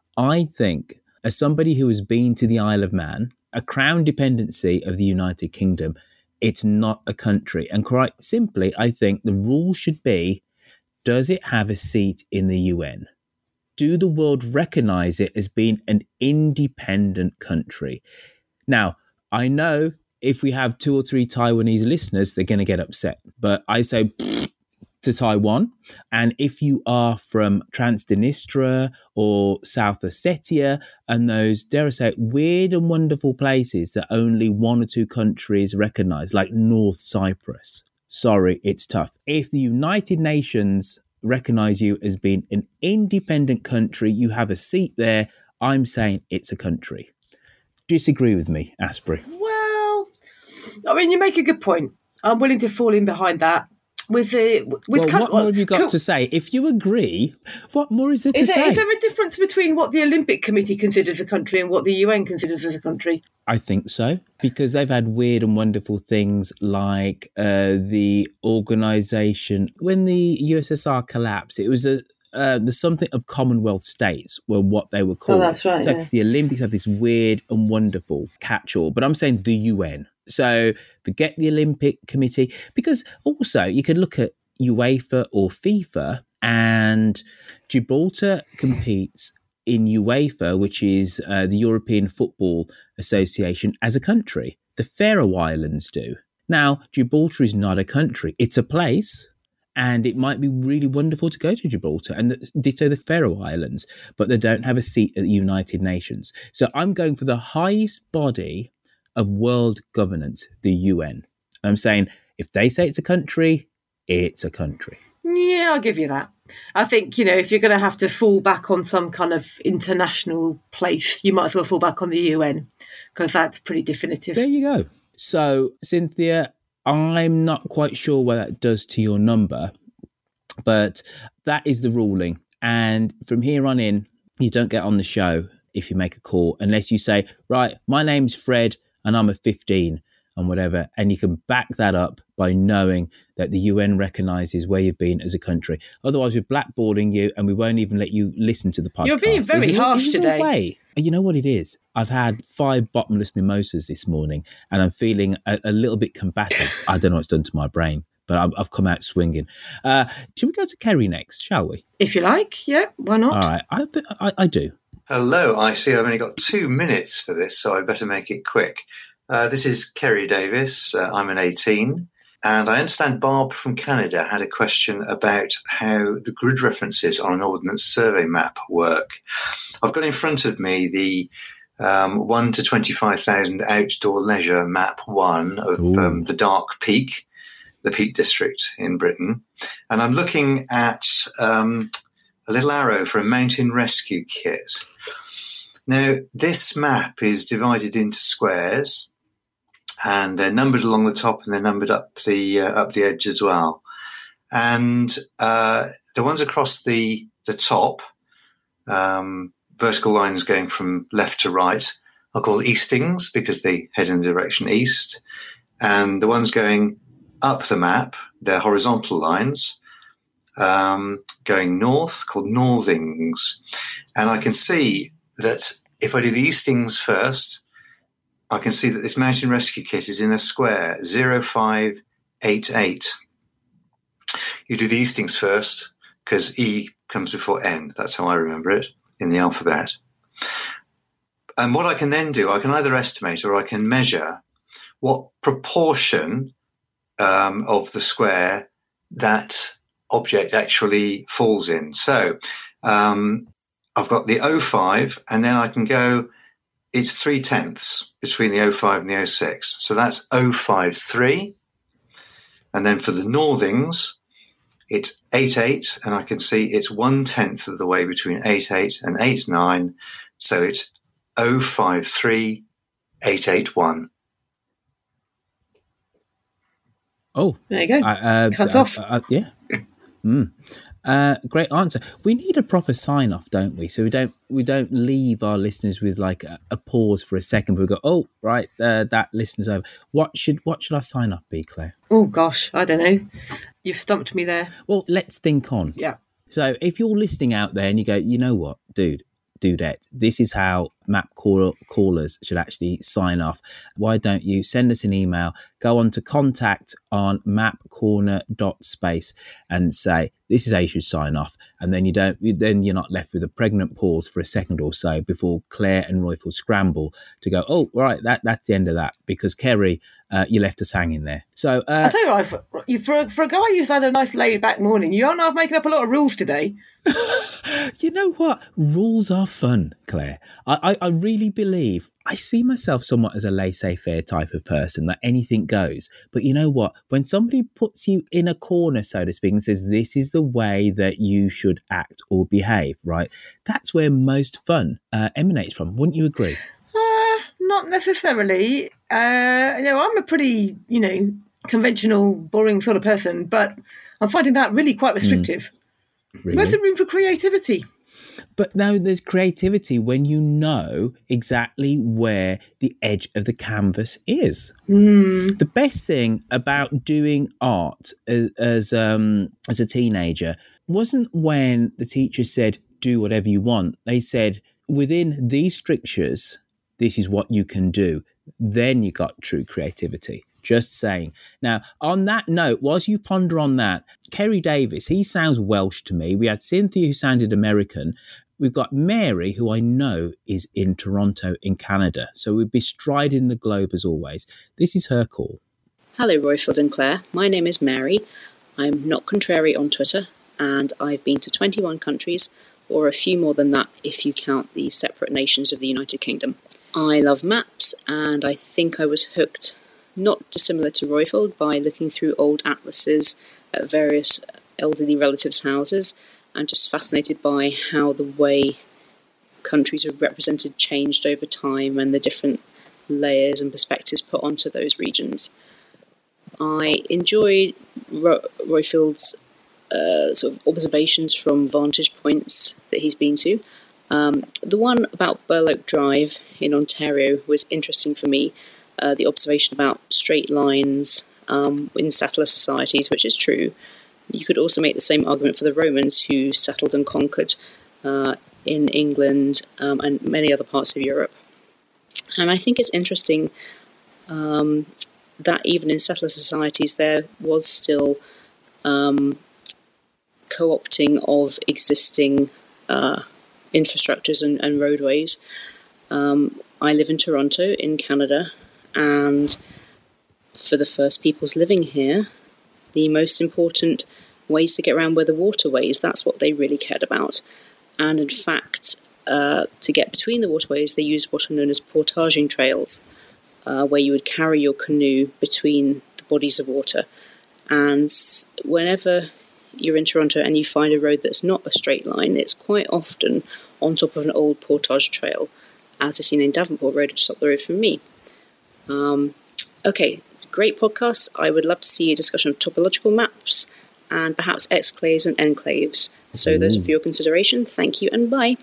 I think as somebody who has been to the Isle of Man, a crown dependency of the United Kingdom, it's not a country. And quite simply, I think the rule should be, does it have a seat in the U N? Do the world recognize it as being an independent country? Now, I know if we have two or three Taiwanese listeners, they're going to get upset. But I say to Taiwan. And if you are from Transnistria or South Ossetia and those, dare I say it, weird and wonderful places that only one or two countries recognize, like North Cyprus, sorry, it's tough. If the United Nations recognize you as being an independent country, you have a seat there, I'm saying it's a country. Disagree with me, Asprey? Well, I mean, you make a good point. I'm willing to fall in behind that. With the with well, con- what more have you got cool. to say? If you agree, what more is there to is there, say? Is there a difference between what the Olympic Committee considers a country and what the U N considers as a country? I think so, because they've had weird and wonderful things like uh, the organisation. When the U S S R collapsed, it was a uh, the something of Commonwealth states were what they were called. Oh, that's right. So yeah. The Olympics have this weird and wonderful catch-all, but I'm saying the U N. So forget the Olympic Committee, because also you could look at UEFA or FIFA, and Gibraltar competes in UEFA, which is uh, the European Football Association, as a country. The Faroe Islands do. Now, Gibraltar is not a country. It's a place, and it might be really wonderful to go to Gibraltar, and the, ditto the Faroe Islands, but they don't have a seat at the United Nations. So I'm going for the highest body of world governance, the U N. I'm saying if they say it's a country, it's a country. Yeah, I'll give you that. I think, you know, if you're going to have to fall back on some kind of international place, you might as well fall back on the U N, because that's pretty definitive. There you go. So, Cynthia, I'm not quite sure what that does to your number, but that is the ruling. And from here on in, you don't get on the show if you make a call, unless you say, right, my name's Fred, and I'm a fifteen and whatever. And you can back that up by knowing that the U N recognises where you've been as a country. Otherwise, we're blackballing you and we won't even let you listen to the podcast. You're being very there's harsh a, today. Way. You know what it is? I've had five bottomless mimosas this morning and I'm feeling a, a little bit combative. I don't know what's done to my brain, but I've, I've come out swinging. Uh, should we go to Kerry next, shall we? If you like, yeah, why not? All right, I, I, I do. Hello, I see I've only got two minutes for this, so I better make it quick. Uh, this is Kerry Davis. Uh, I'm an eighteen, and I understand Barb from Canada had a question about how the grid references on an Ordnance Survey map work. I've got in front of me the um, one to twenty-five thousand outdoor leisure map one of um, the Dark Peak, the Peak District in Britain, and I'm looking at um, a little arrow for a mountain rescue kit. Now, this map is divided into squares, and they're numbered along the top, and they're numbered up the uh, up the edge as well. And uh, the ones across the the top, um, vertical lines going from left to right, are called eastings because they head in the direction east. And the ones going up the map, they're horizontal lines, um, going north, called northings. And I can see that if I do the eastings first, I can see that this mountain rescue kit is in a square zero five eight eight. You do the Eastings first because E comes before N. That's how I remember it in the alphabet. And what I can then do, I can either estimate or I can measure what proportion um, of the square that object actually falls in. So um, I've got the oh five, and then I can go, it's three tenths between the oh five and the oh six. So that's oh five three. And then for the northings, it's eight eight, and I can see it's one tenth of the way between eight eight and eight nine. So it's oh five three eight eight one. Oh, there you go. Uh, Cut uh, off. Uh, uh, yeah. Mm. Uh, great answer. We need a proper sign off, don't we? So we don't we don't leave our listeners with like a, a pause for a second. We go, oh, right, uh, that listener's over. What should what should our sign off be, Claire? Oh gosh, I don't know. You've stumped me there. Well, let's think on. Yeah. So if you're listening out there and you go, you know what, dude, dudette, this is how map call- callers should actually sign off. Why don't you send us an email, go on to contact on mapcorner dot space and say, this is how you should sign off. And then you don't, then you're not left with a pregnant pause for a second or so before Claire and Roifield scramble to go, oh, right, that, that's the end of that, because Kerry, uh, you left us hanging there. So uh, I tell you what, for, you, for, a, for a guy who's had a nice laid back morning, you aren't half making up a lot of rules today. You know what? Rules are fun, Claire. I, I, I really believe, I see myself somewhat as a laissez-faire type of person, that anything goes. But you know what? When somebody puts you in a corner, so to speak, and says, this is the way that you should act or behave, right? That's where most fun uh, emanates from. Wouldn't you agree? Uh, not necessarily. Uh, you know, I'm a pretty, you know, conventional, boring sort of person, but I'm finding that really quite restrictive. Mm. Really? Where's the room for creativity? But no, there's creativity when you know exactly where the edge of the canvas is. Mm. The best thing about doing art as as, um, as a teenager wasn't when the teacher said, do whatever you want. They said, within these strictures, this is what you can do. Then you got true creativity. Just saying. Now, on that note, whilst you ponder on that, Kerry Davis, he sounds Welsh to me. We had Cynthia, who sounded American. We've got Mary, who I know is in Toronto in Canada. So we'd be striding the globe as always. This is her call. Hello, Roifield and Claire. My name is Mary. I'm not contrary on Twitter, and I've been to twenty-one countries, or a few more than that if you count the separate nations of the United Kingdom. I love maps, and I think I was hooked, not dissimilar to Roifield, by looking through old atlases at various elderly relatives' houses, and just fascinated by how the way countries are represented changed over time and the different layers and perspectives put onto those regions. I enjoyed Ro- Roifield's uh, sort of observations from vantage points that he's been to. Um, the one about Burloak Drive in Ontario was interesting for me. Uh, the observation about straight lines um, in settler societies, which is true. You could also make the same argument for the Romans who settled and conquered uh, in England um, and many other parts of Europe. And I think it's interesting um, that even in settler societies there was still um, co-opting of existing uh, infrastructures and, and roadways. Um, I live in Toronto in Canada, and for the first peoples living here, the most important ways to get around were the waterways. That's what they really cared about. And in fact, uh, to get between the waterways, they used what are known as portaging trails, uh, where you would carry your canoe between the bodies of water. And whenever you're in Toronto and you find a road that's not a straight line, it's quite often on top of an old portage trail, as is seen in Davenport Road, just up the road from me. Um, okay, great podcast. I would love to see a discussion of topological maps and perhaps exclaves and enclaves. So Ooh. Those are for your consideration. Thank you and bye.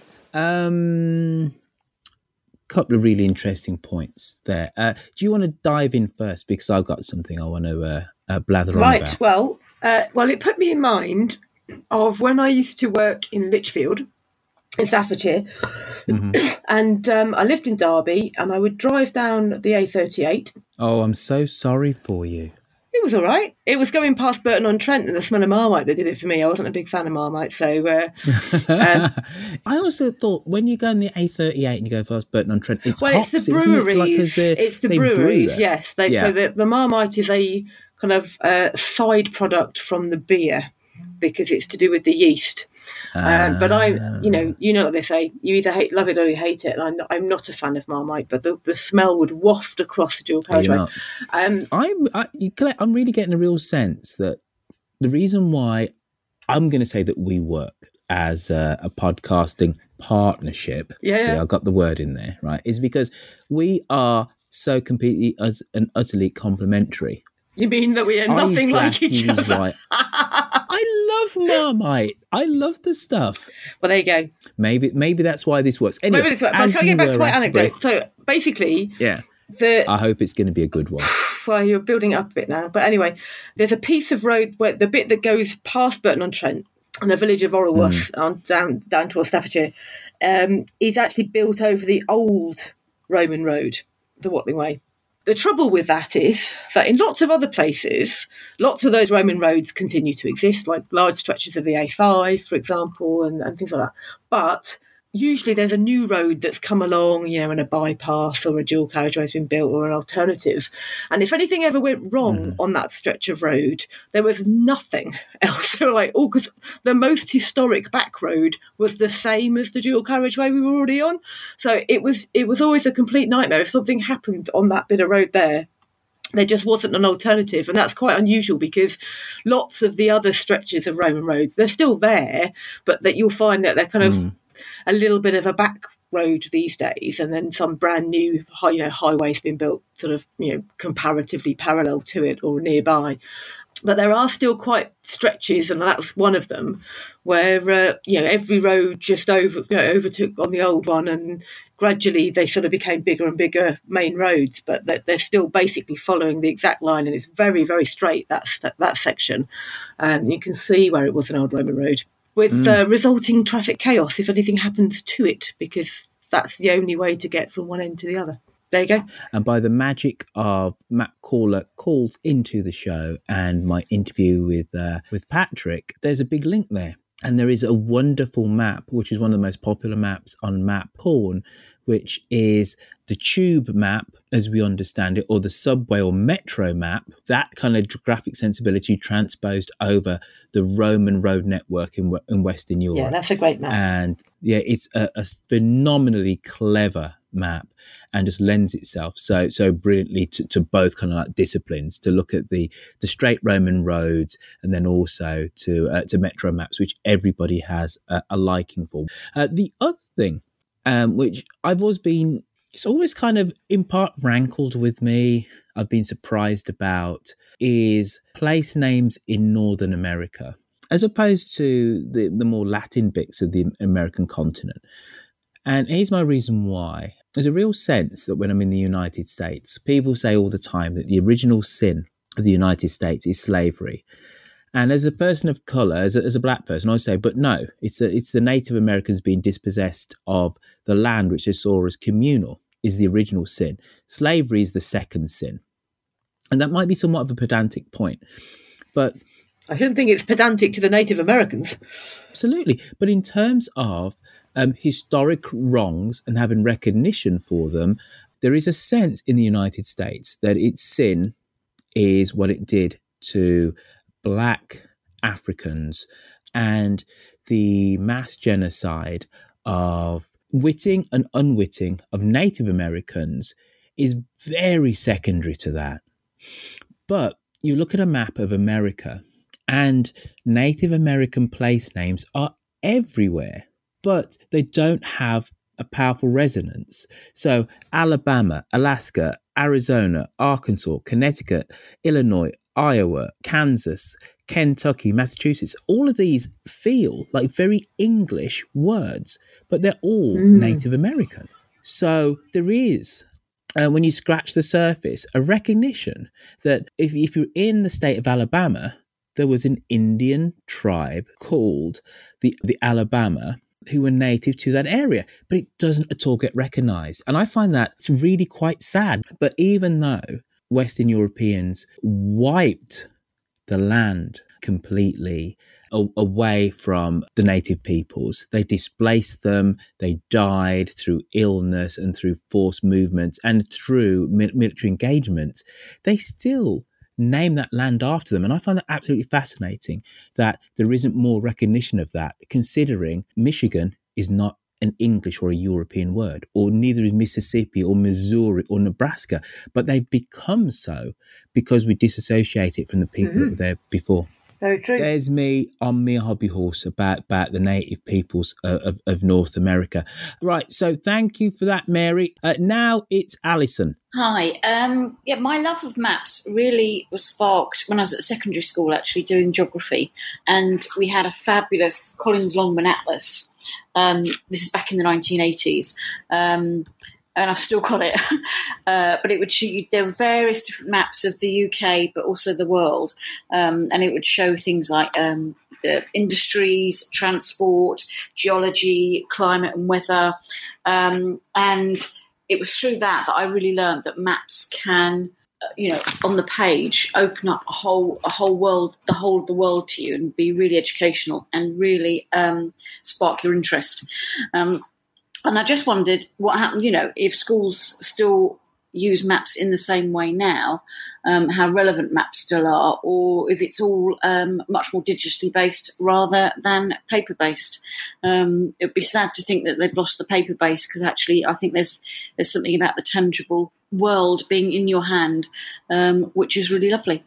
Um, couple of really interesting points there. Uh, do you want to dive in first? Because I've got something I want to uh, uh, blather right, on about. Right, well, uh, well, it put me in mind of when I used to work in Lichfield, in Staffordshire. Mm-hmm. And um, I lived in Derby, and I would drive down the A thirty-eight. Oh, I'm so sorry for you. It was all right. It was going past Burton-on-Trent and the smell of Marmite that did it for me. I wasn't a big fan of Marmite, so... Uh, um, I also thought when you go on the A thirty-eight and you go past Burton-on-Trent, it's well, hops, it's the breweries. It? Like, it's the they breweries, brew yes. They, yeah. So the, the Marmite is a kind of uh, side product from the beer because it's to do with the yeast. Um, but I, you know, you know what they say: you either hate, love it, or you hate it. And I'm not, I'm not a fan of Marmite, but the, the smell would waft across the dual carriageway. Um, I'm, I, I'm really getting a real sense that the reason why I'm going to say that we work as a, a podcasting partnership, yeah, see, yeah. I got the word in there, right? Is because we are so completely as, and utterly complementary. You mean that we are nothing like each other? Right. I love Marmite. I love the stuff. Well, there you go. Maybe maybe that's why this works. Anyway, maybe this works. But can I get back to my anecdote? So basically, yeah. The, I hope it's going to be a good one. Well, you're building up a bit now. But anyway, there's a piece of road where the bit that goes past Burton-on-Trent and the village of Orrewas mm. on down down towards Staffordshire um, is actually built over the old Roman road, the Watling Way. The trouble with that is that in lots of other places, lots of those Roman roads continue to exist, like large stretches of the A five, for example, and, and things like that. But usually there's a new road that's come along, you know, and a bypass or a dual carriageway has been built or an alternative. And if anything ever went wrong mm. on that stretch of road, there was nothing else. They were like, oh, because the most historic back road was the same as the dual carriageway we were already on. So it was it was always a complete nightmare. If something happened on that bit of road there, there just wasn't an alternative. And that's quite unusual because lots of the other stretches of Roman roads, they're still there, but that you'll find that they're kind of mm. a little bit of a back road these days, and then some brand new high, you know, highway's been built sort of, you know, comparatively parallel to it or nearby. But there are still quite stretches, and that's one of them, where uh, you know, every road just over you know, overtook on the old one, and gradually they sort of became bigger and bigger main roads. But they're, they're still basically following the exact line, and it's very, very straight, that that section. And you can see where it was an old Roman road, with mm. uh, resulting traffic chaos if anything happens to it, because that's the only way to get from one end to the other. There you go. And by the magic of Matt Caller calls into the show and my interview with uh, with Patrick, there's a big link there. And there is a wonderful map, which is one of the most popular maps on Map Porn, which is the tube map, as we understand it, or the subway or metro map, that kind of graphic sensibility transposed over the Roman road network in, in Western Europe. Yeah, that's a great map. And yeah, it's a, a phenomenally clever map and just lends itself so so brilliantly to, to both kind of like disciplines, to look at the the straight Roman roads and then also to uh, to metro maps, which everybody has a, a liking for. Uh, the other thing, um, which I've always been, it's always kind of in part rankled with me, I've been surprised about, is place names in Northern America, as opposed to the, the more Latin bits of the American continent. And here's my reason why. There's a real sense that when I'm in the United States, people say all the time that the original sin of the United States is slavery. And as a person of colour, as a, as a black person, I say, but no, it's a, it's the Native Americans being dispossessed of the land, which they saw as communal, is the original sin. Slavery is the second sin. And that might be somewhat of a pedantic point, but I don't think it's pedantic to the Native Americans. Absolutely. But in terms of um, historic wrongs and having recognition for them, there is a sense in the United States that its sin is what it did to Black Africans, and the mass genocide of witting and unwitting of Native Americans is very secondary to that. But you look at a map of America, and Native American place names are everywhere, but they don't have a powerful resonance. So Alabama, Alaska, Arizona, Arkansas, Connecticut, Illinois, Iowa, Kansas, Kentucky, Massachusetts, all of these feel like very English words, but they're all mm. Native American. So there is, uh, when you scratch the surface, a recognition that if, if you're in the state of Alabama, there was an Indian tribe called the, the Alabama, who are native to that area, but it doesn't at all get recognised. And I find that it's really quite sad. But even though Western Europeans wiped the land completely away from the native peoples, they displaced them, they died through illness and through forced movements and through mi- military engagements, they still name that land after them. And I find that absolutely fascinating that there isn't more recognition of that, considering Michigan is not an English or a European word, or neither is Mississippi or Missouri or Nebraska, but they've become so because we disassociate it from the people mm-hmm. that were there before. Very true. There's me on my hobby horse about, about the native peoples uh, of, of North America. Right, so thank you for that, Mary. Uh, now it's Alison. Hi. Um, yeah, my love of maps really was sparked when I was at secondary school, actually, doing geography. And we had a fabulous Collins Longman Atlas. Um, this is back in the nineteen eighties. Um, and I've still got it. uh, but it would show you, there were various different maps of the U K, but also the world. Um, and it would show things like um, the industries, transport, geology, climate and weather. Um, and it was through that that I really learned that maps can, uh, you know, on the page, open up a whole, a whole world, the whole of the world to you, and be really educational and really um, spark your interest. Um, and I just wondered what happened, you know, if schools still use maps in the same way now, um, how relevant maps still are, or if it's all um, much more digitally based rather than paper based. Um, it would be sad to think that they've lost the paper base, because actually I think there's there's something about the tangible world being in your hand, um, which is really lovely.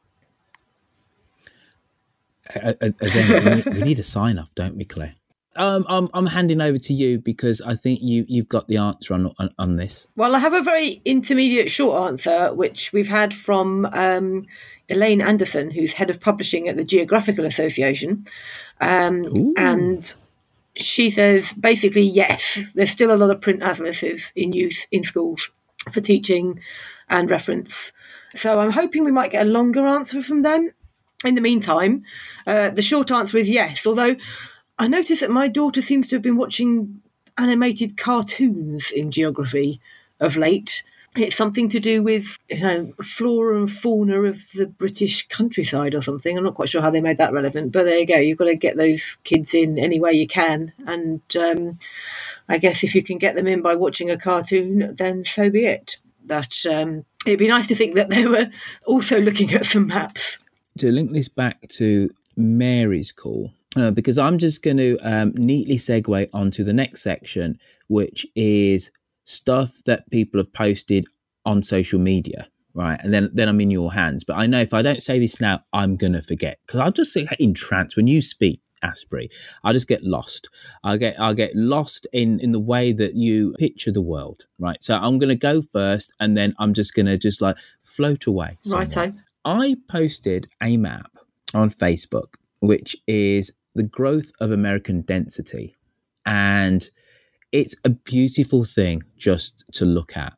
Uh, again, we, need, we need a sign off, don't we, Claire? Um, I'm I'm handing over to you because I think you you've got the answer on on, on this. Well, I have a very intermediate short answer, which we've had from um, Elaine Anderson, who's head of publishing at the Geographical Association, um, and she says basically yes, there's still a lot of print atlases in use in schools for teaching and reference. So I'm hoping we might get a longer answer from them. In the meantime, uh, the short answer is yes, although I noticed that my daughter seems to have been watching animated cartoons in geography of late. It's something to do with, you know, flora and fauna of the British countryside or something. I'm not quite sure how they made that relevant, but there you go. You've got to get those kids in any way you can. And um, I guess if you can get them in by watching a cartoon, then so be it. But um, it'd be nice to think that they were also looking at some maps. To link this back to Mary's call, Uh, because I'm just going to um, neatly segue onto the next section, which is stuff that people have posted on social media, right? And then, then I'm in your hands. But I know if I don't say this now, I'm going to forget, because I'll just get entranced when you speak, Asprey. I'll just get lost. I'll get I'll get lost in, in the way that you picture the world, right? So I'm going to go first, and then I'm just going to just like float away. Righto. I posted a map on Facebook, which is the growth of American density. And it's a beautiful thing just to look at.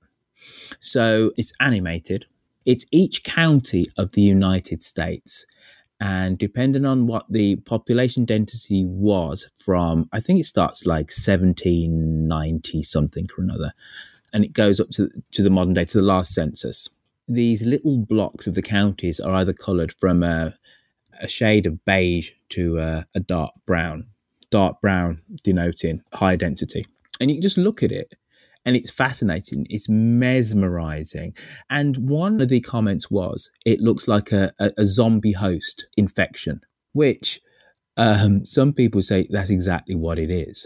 So it's animated. It's each county of the United States. And depending on what the population density was from, I think it starts like seventeen ninety something or another. And it goes up to, to the modern day, to the last census. These little blocks of the counties are either coloured from a a shade of beige to uh, a dark brown, dark brown denoting high density. And you can just look at it and it's fascinating. It's mesmerizing. And one of the comments was, it looks like a, a, a zombie host infection, which um, some people say that's exactly what it is.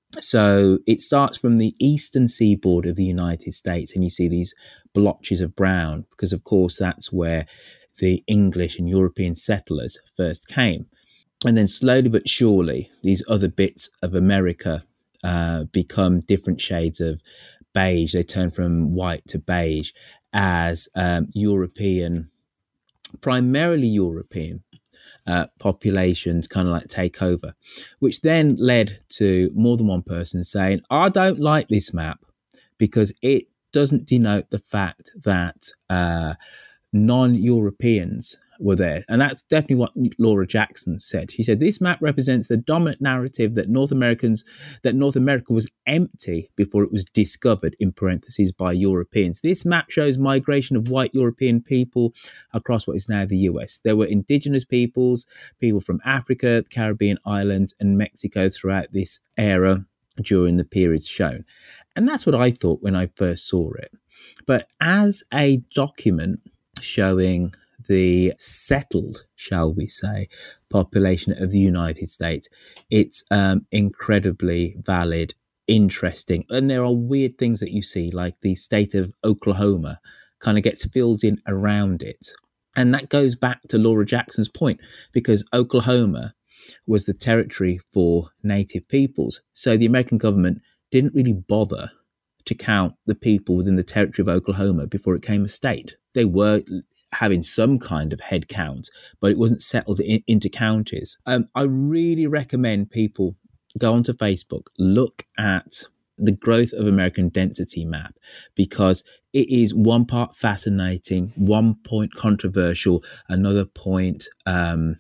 So it starts from the eastern seaboard of the United States, and you see these blotches of brown, because of course that's where the English and European settlers first came. And then slowly but surely, these other bits of America uh, become different shades of beige. They turn from white to beige as um, European, primarily European uh, populations kind of like take over, which then led to more than one person saying, I don't like this map because it doesn't denote the fact that uh, non-Europeans were there. And that's definitely what Laura Jackson said. She said, this map represents the dominant narrative that North Americans, that North America was empty before it was discovered, in parentheses, by Europeans. This map shows migration of white European people across what is now the U S. There were indigenous peoples, people from Africa, the Caribbean islands, and Mexico throughout this era during the periods shown. And that's what I thought when I first saw it. But as a document showing the settled, shall we say, population of the United States, it's um, incredibly valid, interesting. And there are weird things that you see, like the state of Oklahoma kind of gets filled in around it. And that goes back to Laura Jackson's point, because Oklahoma was the territory for native peoples. So the American government didn't really bother to count the people within the territory of Oklahoma before it became a state. They were having some kind of head count, but it wasn't settled in, into counties. Um, I really recommend people go onto Facebook, look at the growth of American density map, because it is one part fascinating, one point controversial, another point, um,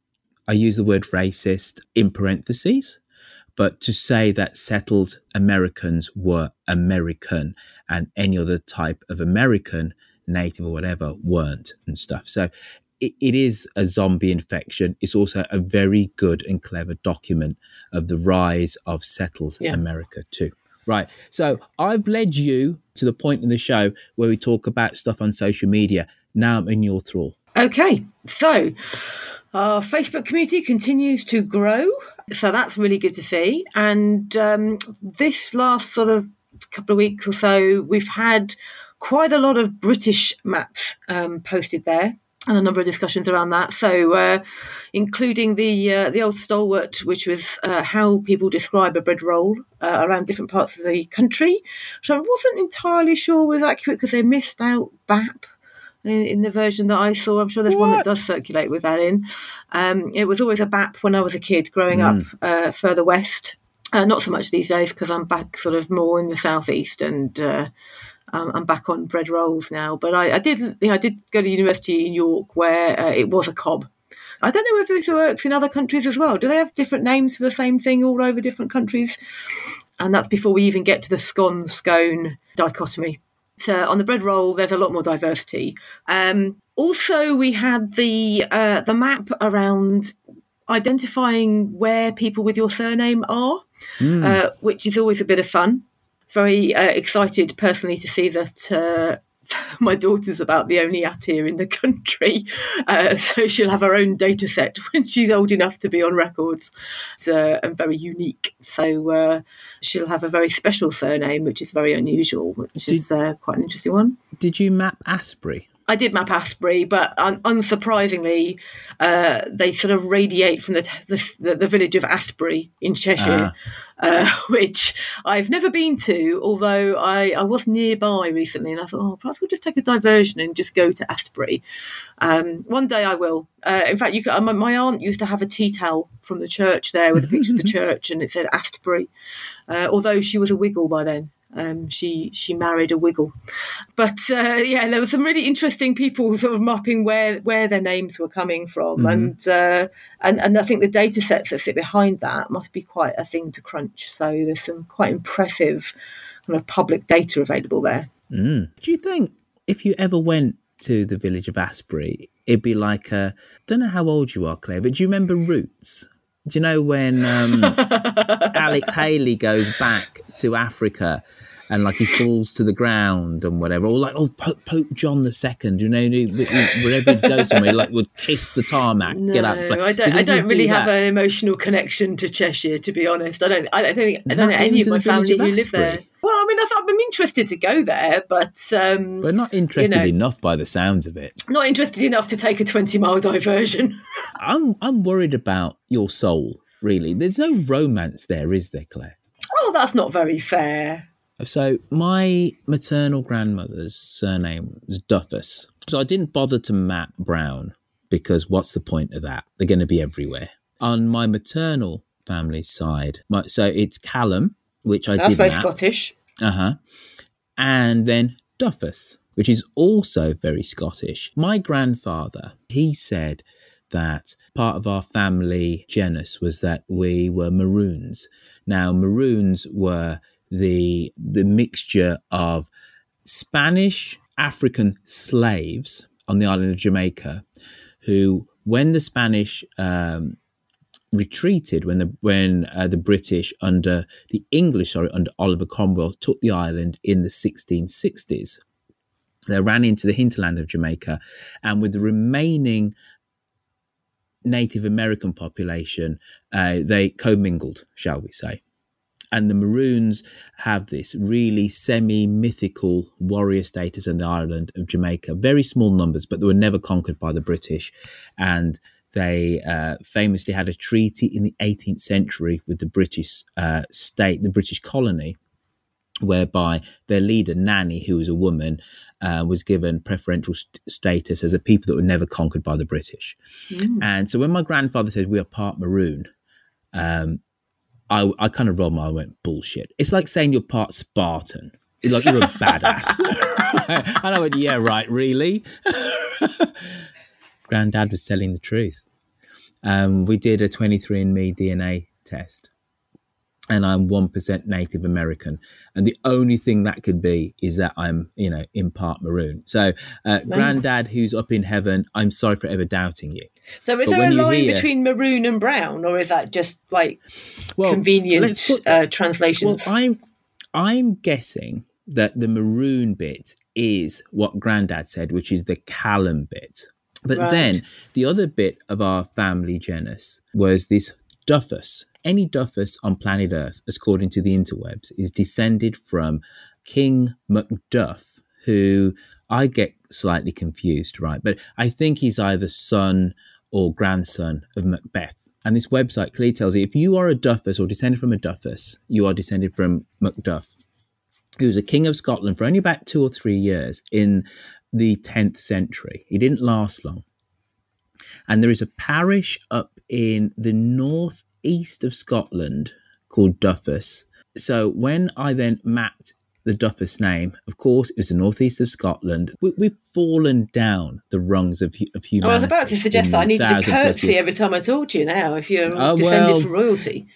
I use the word racist in parentheses, but to say that settled Americans were American and any other type of American, native or whatever, weren't and stuff. So it, it is a zombie infection. It's also a very good and clever document of the rise of settled yeah. America too. Right. So I've led you to the point in the show where we talk about stuff on social media. Now I'm in your thrall. Okay. So our Facebook community continues to grow. So that's really good to see. And um, this last sort of couple of weeks or so, we've had quite a lot of British maps um, posted there, and a number of discussions around that. So uh, including the uh, the old stalwart, which was uh, how people describe a bread roll uh, around different parts of the country, which I wasn't entirely sure was accurate because they missed out B A P. In the version that I saw. I'm sure there's what? one that does circulate with that in. Um, it was always a B A P when I was a kid growing mm. up uh, further west. Uh, not so much these days because I'm back sort of more in the southeast and uh, um, I'm back on bread rolls now. But I, I did you know, I did go to university in York where uh, it was a cob. I don't know whether this works in other countries as well. Do they have different names for the same thing all over different countries? And that's before we even get to the scone-scone dichotomy. So on the bread roll, there's a lot more diversity. Um, also, we had the uh, the map around identifying where people with your surname are, mm. uh, which is always a bit of fun. Very uh, excited personally to see that uh, my daughter's about the only Atir in the country, uh, so she'll have her own data set when she's old enough to be on records, so, and very unique. So uh, she'll have a very special surname, which is very unusual, which did, is uh, quite an interesting one. Did you map Asprey? I did map Asprey, but un- unsurprisingly, uh, they sort of radiate from the, t- the the village of Astbury in Cheshire, uh. Uh, which I've never been to, although I, I was nearby recently, and I thought, oh, perhaps we'll just take a diversion and just go to Astbury. Um, one day I will. Uh, in fact, you could, uh, my, my aunt used to have a tea towel from the church there with a picture of the church, and it said Astbury, uh, although she was a Wiggle by then. Um, she she married a Wiggle, but uh, yeah, there were some really interesting people sort of mapping where, where their names were coming from, mm-hmm. and uh, and and I think the data sets that sit behind that must be quite a thing to crunch. So there's some quite impressive kind of public data available there. Mm. Do you think if you ever went to the village of Asprey, it'd be like a, I don't know how old you are, Claire, but do you remember Roots? Do you know when um, Alex Haley goes back to Africa and like he falls to the ground and whatever, or like oh Pope, Pope John the Second, you know, wherever he'd go somewhere, like would kiss the tarmac, no, get up. Like, I don't. I don't really do have an emotional connection to Cheshire, to be honest. I don't. I don't think. I don't know any of my family who live there. Well, I mean, I thought, I'm interested to go there, but um, but not interested you know, enough by the sounds of it. Not interested enough to take a twenty mile diversion. I'm I'm worried about your soul. Really, there's no romance there, is there, Claire? Oh, that's not very fair. So my maternal grandmother's surname was Duffus. So I didn't bother to map Brown because what's the point of that? They're going to be everywhere. On my maternal family's side, my, so it's Callum, which I That's did very map. Scottish. Uh-huh. And then Duffus. which is also very Scottish. My grandfather, he said that part of our family genus was that we were Maroons. Now, Maroons were the the mixture of Spanish African slaves on the island of Jamaica, who, when the Spanish um, retreated, when the when uh, the British under the English, sorry, under Oliver Cromwell took the island in the sixteen sixties, they ran into the hinterland of Jamaica, and with the remaining Native American population, uh, they commingled, shall we say. And the Maroons have this really semi-mythical warrior status on the island of Jamaica. Very small numbers, but they were never conquered by the British. And they uh, famously had a treaty in the eighteenth century with the British uh, state, the British colony, whereby their leader, Nanny, who was a woman, uh, was given preferential st- status as a people that were never conquered by the British. Mm. And so when my grandfather says we are part Maroon, um, I, I kind of rolled my eye and went, bullshit. It's like saying you're part Spartan. It's like you're a badass. And I went, yeah, right, really? Granddad was telling the truth. Um, we did a twenty-three and me D N A test, and I'm one percent Native American. And the only thing that could be is that I'm, you know, in part Maroon. So, uh, Granddad, who's up in heaven, I'm sorry for ever doubting you. So is But there a when you line hear- between maroon and brown, or is that just like Well, convenient let's put- uh, translations? Well, I'm, I'm guessing that the maroon bit is what Granddad said, which is the Callum bit. But Right. then the other bit of our family genus was this Duffus. Any Duffus on planet Earth, according to the interwebs, is descended from King Macduff, who I get slightly confused, right? But I think he's either son or grandson of Macbeth. And this website clearly tells you if you are a Duffus or descended from a Duffus, you are descended from Macduff, who was a king of Scotland for only about two or three years in the tenth century. He didn't last long. And there is a parish up in the northeast of Scotland called Duffus. So when I then mapped the Duffus name, of course, it was the northeast of Scotland. We, we've fallen down the rungs of, hu- of humanity. I was about to suggest in that I needed to thousand plus curtsy years. every time I talk to you now if you're Oh, descended well. from royalty.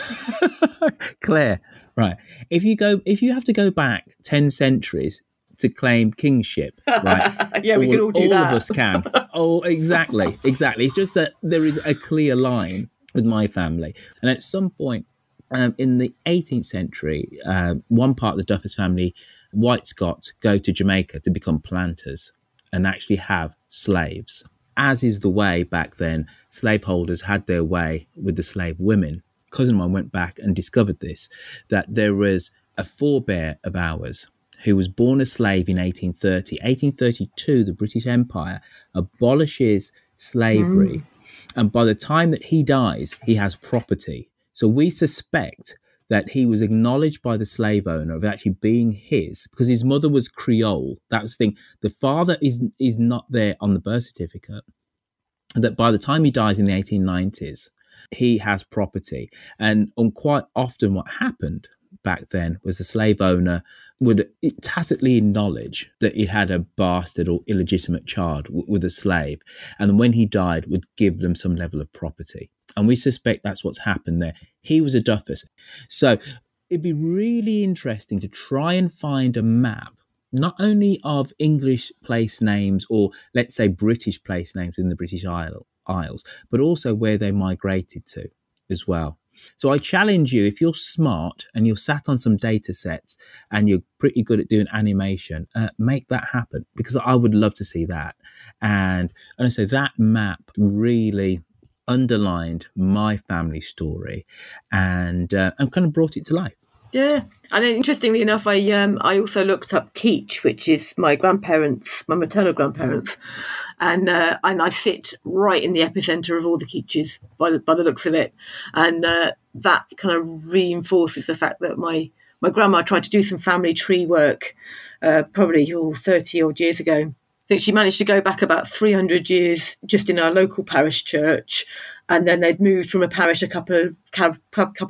Claire, right. If you go, if you have to go back ten centuries to claim kingship, right? Yeah, we can all do all that. of us can. Oh, exactly, exactly. It's just that there is a clear line with my family, and at some point um, in the eighteenth century, uh, one part of the Duffus family, White Scots, go to Jamaica to become planters and actually have slaves. As is the way back then, slaveholders had their way with the slave women. Cousin of mine went back and discovered this, that there was a forebear of ours who was born a slave in eighteen thirty. eighteen thirty-two, the British Empire abolishes slavery. Mm. And by the time that he dies, he has property. So we suspect that he was acknowledged by the slave owner of actually being his, because his mother was Creole. That was the thing. The father is, is not there on the birth certificate. And that by the time he dies in the eighteen nineties, he has property. And um, quite often what happened back then was the slave owner would tacitly acknowledge that he had a bastard or illegitimate child w- with a slave, and when he died would give them some level of property. And we suspect that's what's happened there. He was a Duffus. So it'd be really interesting to try and find a map, not only of English place names or let's say British place names in the British Isle, Isles, but also where they migrated to as well. So I challenge you, if you're smart and you're sat on some data sets and you're pretty good at doing animation, uh, make that happen, because I would love to see that. And, and I say that map really underlined my family story and uh, and kind of brought it to life. Yeah, and then interestingly enough, I um I also looked up Keech, which is my grandparents, my maternal grandparents, and uh, and I sit right in the epicenter of all the Keeches by the, by the looks of it, and uh, that kind of reinforces the fact that my my grandma tried to do some family tree work, uh, probably oh, thirty odd years ago. I think she managed to go back about three hundred years just in our local parish church, and then they'd moved from a parish a couple of couple of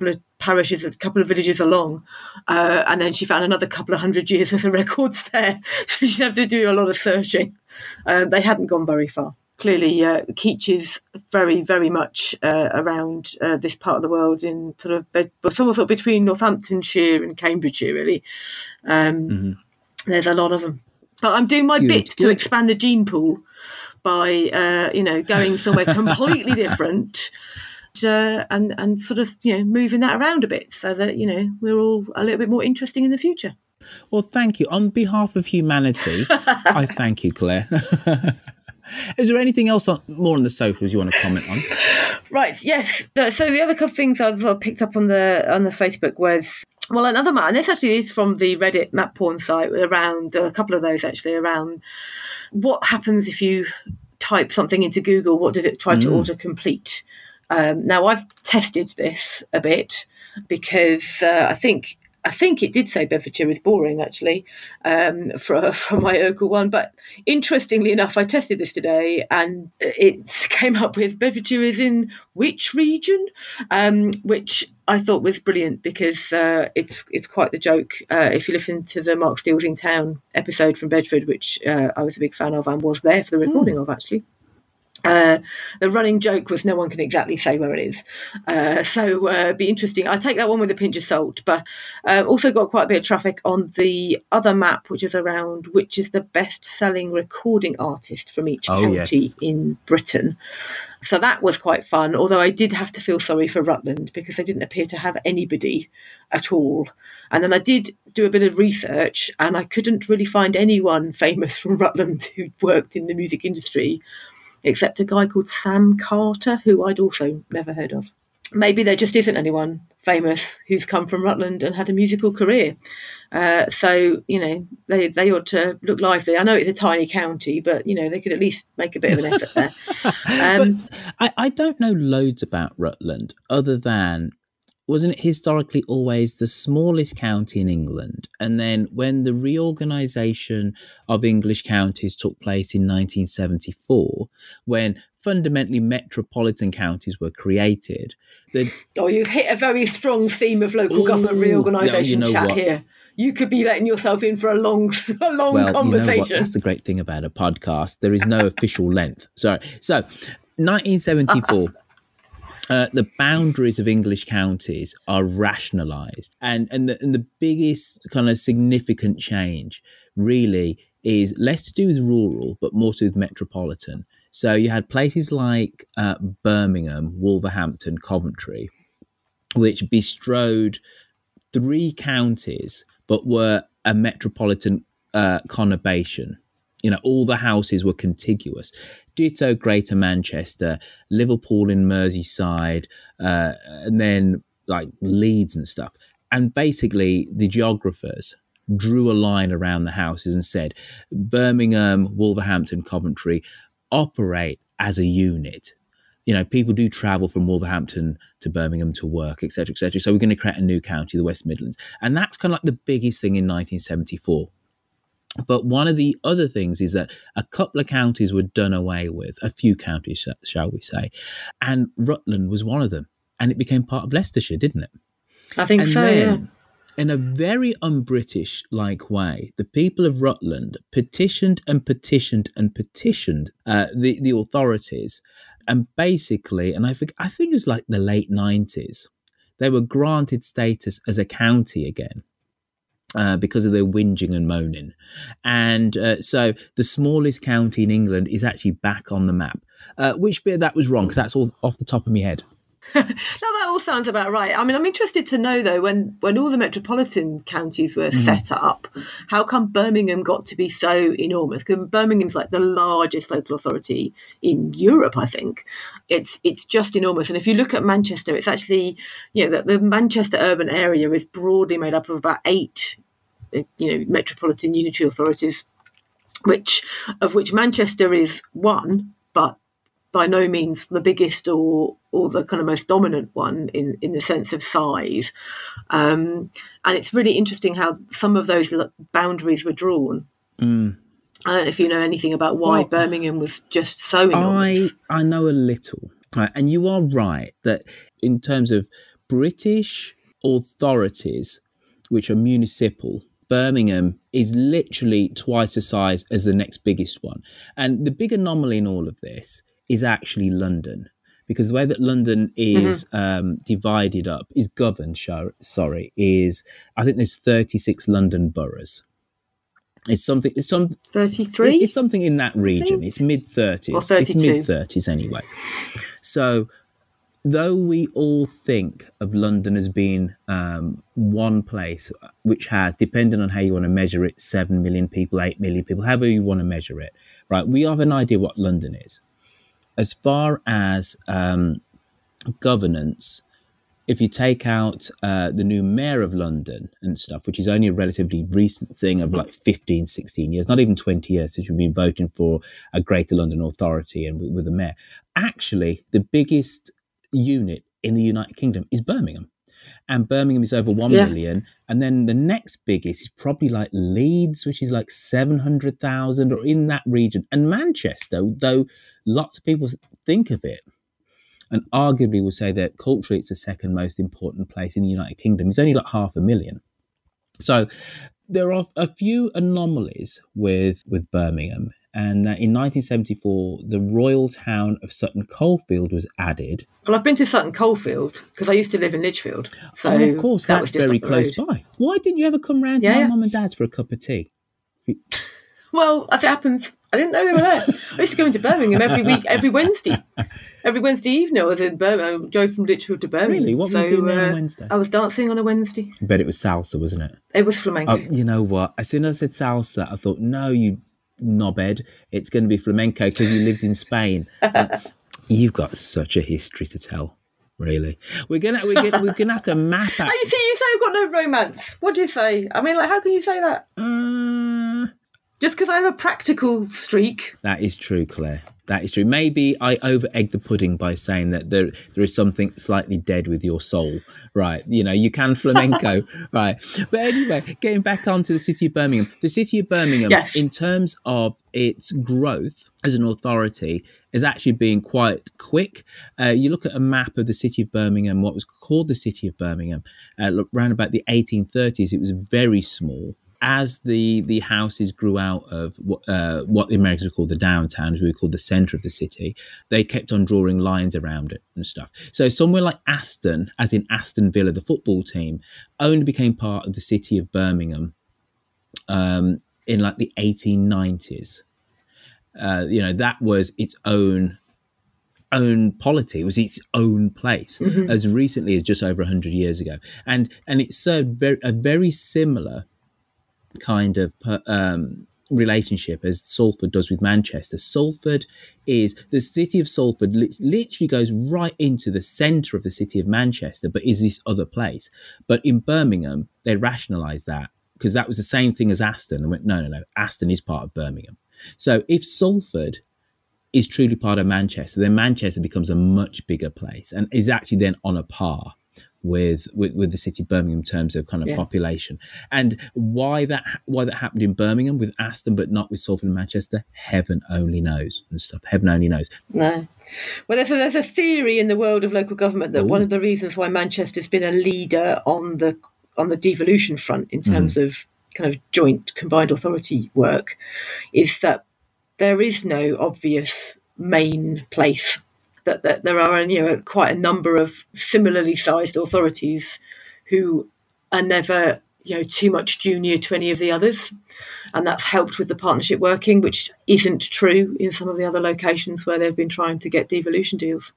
parishes a couple of villages along, uh, and then she found another couple of hundred years worth of records there. So she'd have to do a lot of searching. Uh, they hadn't gone very far. Clearly, uh, Keach is very, very much uh, around uh, this part of the world in sort of bed, sort of between Northamptonshire and Cambridgeshire, really. Um, mm-hmm. There's a lot of them. But I'm doing my good, bit good. to expand the gene pool by, uh, you know, going somewhere completely different uh, and, and sort of, you know, moving that around a bit so that, you know, we're all a little bit more interesting in the future. Well, thank you. On behalf of humanity, I thank you, Claire. Is there anything else on, more on the socials you want to comment on? Right, yes. So the other couple of things I've picked up on the on the Facebook was, well, another map, and this actually is from the Reddit map porn site, around a couple of those actually, around what happens if you type something into Google, what does it try mm. to autocomplete? Um, now, I've tested this a bit because uh, I think... I think it did say Bedfordshire is boring, actually, um, for, for my Urkel one. But interestingly enough, I tested this today and it came up with Bedfordshire is in which region, um, which I thought was brilliant because uh, it's it's quite the joke. Uh, if you listen to the Mark Steele's in Town episode from Bedford, which uh, I was a big fan of and was there for the recording mm. of, actually. Uh, the running joke was no one can exactly say where it is. Uh, so uh, it'd be interesting. I take that one with a pinch of salt, but uh, also got quite a bit of traffic on the other map, which is around which is the best-selling recording artist from each oh, county yes. in Britain. So that was quite fun, although I did have to feel sorry for Rutland because they didn't appear to have anybody at all. And then I did do a bit of research and I couldn't really find anyone famous from Rutland who worked in the music industry, except a guy called Sam Carter, who I'd also never heard of. Maybe there just isn't anyone famous who's come from Rutland and had a musical career. Uh, so, you know, they, they ought to look lively. I know it's a tiny county, but, you know, they could at least make a bit of an effort there. Um, I, I don't know loads about Rutland other than, wasn't it historically always the smallest county in England? And then when the reorganisation of English counties took place in nineteen seventy-four, when fundamentally metropolitan counties were created... The... Oh, you've hit a very strong theme of local Ooh, government reorganisation no, you know chat what? here. You could be letting yourself in for a long, a long well, conversation. You know what? That's the great thing about a podcast. There is no official length. Sorry. So, nineteen seventy-four... Uh, the boundaries of English counties are rationalised. And and the, and the biggest kind of significant change really is less to do with rural, but more to do with metropolitan. So you had places like uh, Birmingham, Wolverhampton, Coventry, which bestrode three counties, but were a metropolitan uh, conurbation. You know, all the houses were contiguous. Ditto Greater Manchester, Liverpool in Merseyside, uh, and then like Leeds and stuff. And basically the geographers drew a line around the houses and said, Birmingham, Wolverhampton, Coventry operate as a unit. You know, people do travel from Wolverhampton to Birmingham to work, et cetera, et cetera. So we're going to create a new county, the West Midlands. And that's kind of like the biggest thing in nineteen seventy-four. But one of the other things is that a couple of counties were done away with, a few counties, shall we say, and Rutland was one of them. And it became part of Leicestershire, didn't it? I think and so, then, yeah. In a very un-British-like way, the people of Rutland petitioned and petitioned and petitioned uh, the, the authorities. And basically, and I think, I think it was like the late nineties, they were granted status as a county again. Uh, because of their whinging and moaning. And uh, so the smallest county in England is actually back on the map. Uh, which bit of that was wrong? Because that's all off the top of my head. No, that all sounds about right. I mean, I'm interested to know, though, when, when all the metropolitan counties were mm-hmm. set up, how come Birmingham got to be so enormous? Because Birmingham's like the largest local authority in Europe, I think. It's it's just enormous. And if you look at Manchester, it's actually, you know, the, the Manchester urban area is broadly made up of about eight, you know, metropolitan unitary authorities, which of which Manchester is one, but by no means the biggest or or the kind of most dominant one in, in the sense of size. Um, and it's really interesting how some of those boundaries were drawn. Mm. I don't know if you know anything about why well, Birmingham was just so enormous. I, I know a little. Right, and you are right that in terms of British authorities, which are municipal, Birmingham is literally twice the size as the next biggest one. And the big anomaly in all of this is actually London, because the way that London is mm-hmm. um, divided up, is governed, sorry, is, I think there's thirty-six London boroughs. It's something, it's some thirty-three. It's something in that region. It's mid thirties. Or thirty-two. It's mid thirties anyway. So, though we all think of London as being um, one place which has, depending on how you want to measure it, seven million people, eight million people, however you want to measure it, right? We have an idea what London is. As far as um, governance, if you take out uh, the new mayor of London and stuff, which is only a relatively recent thing of like fifteen, sixteen years, not even twenty years since we've been voting for a Greater London Authority and with, with a mayor, actually the biggest unit in the United Kingdom is Birmingham. And Birmingham is over one yeah. million. And then the next biggest is probably like Leeds, which is like seven hundred thousand or in that region. And Manchester, though lots of people think of it, and arguably would say that culturally it's the second most important place in the United Kingdom, it's only like half a million. So there are a few anomalies with, with Birmingham. And uh, in nineteen seventy-four, the royal town of Sutton Coldfield was added. Well, I've been to Sutton Coldfield because I used to live in Lichfield. So oh, of course, that that's was just very close road. by. Why didn't you ever come round to yeah, my yeah. mum and dad's for a cup of tea? Well, as it happens, I didn't know they were there. I used to go into Birmingham every week, every Wednesday. Every Wednesday evening I was in Birmingham. I drove from Lichfield to Birmingham. Really? What so, were you doing there uh, on Wednesday? I was dancing on a Wednesday. I bet it was salsa, wasn't it? It was flamenco. Oh, you know what? As soon as I said salsa, I thought, no, you knobhead, it's going to be flamenco because you lived in Spain. uh, you've got such a history to tell, really. We're gonna we're gonna, we're gonna have to map out. Oh, you see, you say I've got no romance. What do you say? I mean, like, how can you say that? Uh, Just because I have a practical streak. That is true, Claire. That is true. Maybe I over-egged the pudding by saying that there there is something slightly dead with your soul, right? You know, you can flamenco, right? But anyway, getting back onto the city of Birmingham. The city of Birmingham, yes. in terms of its growth as an authority, is actually being quite quick. Uh, you look at a map of the city of Birmingham, what was called the city of Birmingham, uh, look, around about the eighteen thirties, it was very small. As the, the houses grew out of what, uh, what the Americans would call the downtown, as we would call the centre of the city, they kept on drawing lines around it and stuff. So somewhere like Aston, as in Aston Villa, the football team, only became part of the city of Birmingham um, in like the eighteen nineties. Uh, you know, that was its own own polity. It was its own place mm-hmm. as recently as just over one hundred years ago. And, and it served very, a very similar kind of um, relationship as Salford does with Manchester. Salford is, the city of Salford li- literally goes right into the centre of the city of Manchester, but is this other place. But in Birmingham, they rationalised that because that was the same thing as Aston and went, no, no, no, Aston is part of Birmingham. So if Salford is truly part of Manchester, then Manchester becomes a much bigger place and is actually then on a par with with, with the city of Birmingham in terms of kind of yeah. population. And why that why that happened in Birmingham with Aston but not with Salford and Manchester, heaven only knows and stuff. Heaven only knows. No. Well, there's a, there's a theory in the world of local government that Ooh. one of the reasons why Manchester's been a leader on the on the devolution front in terms mm. of kind of joint combined authority work is that there is no obvious main place. That, that there are, you know, quite a number of similarly sized authorities who are never, you know, too much junior to any of the others, and that's helped with the partnership working, which isn't true in some of the other locations where they've been trying to get devolution deals.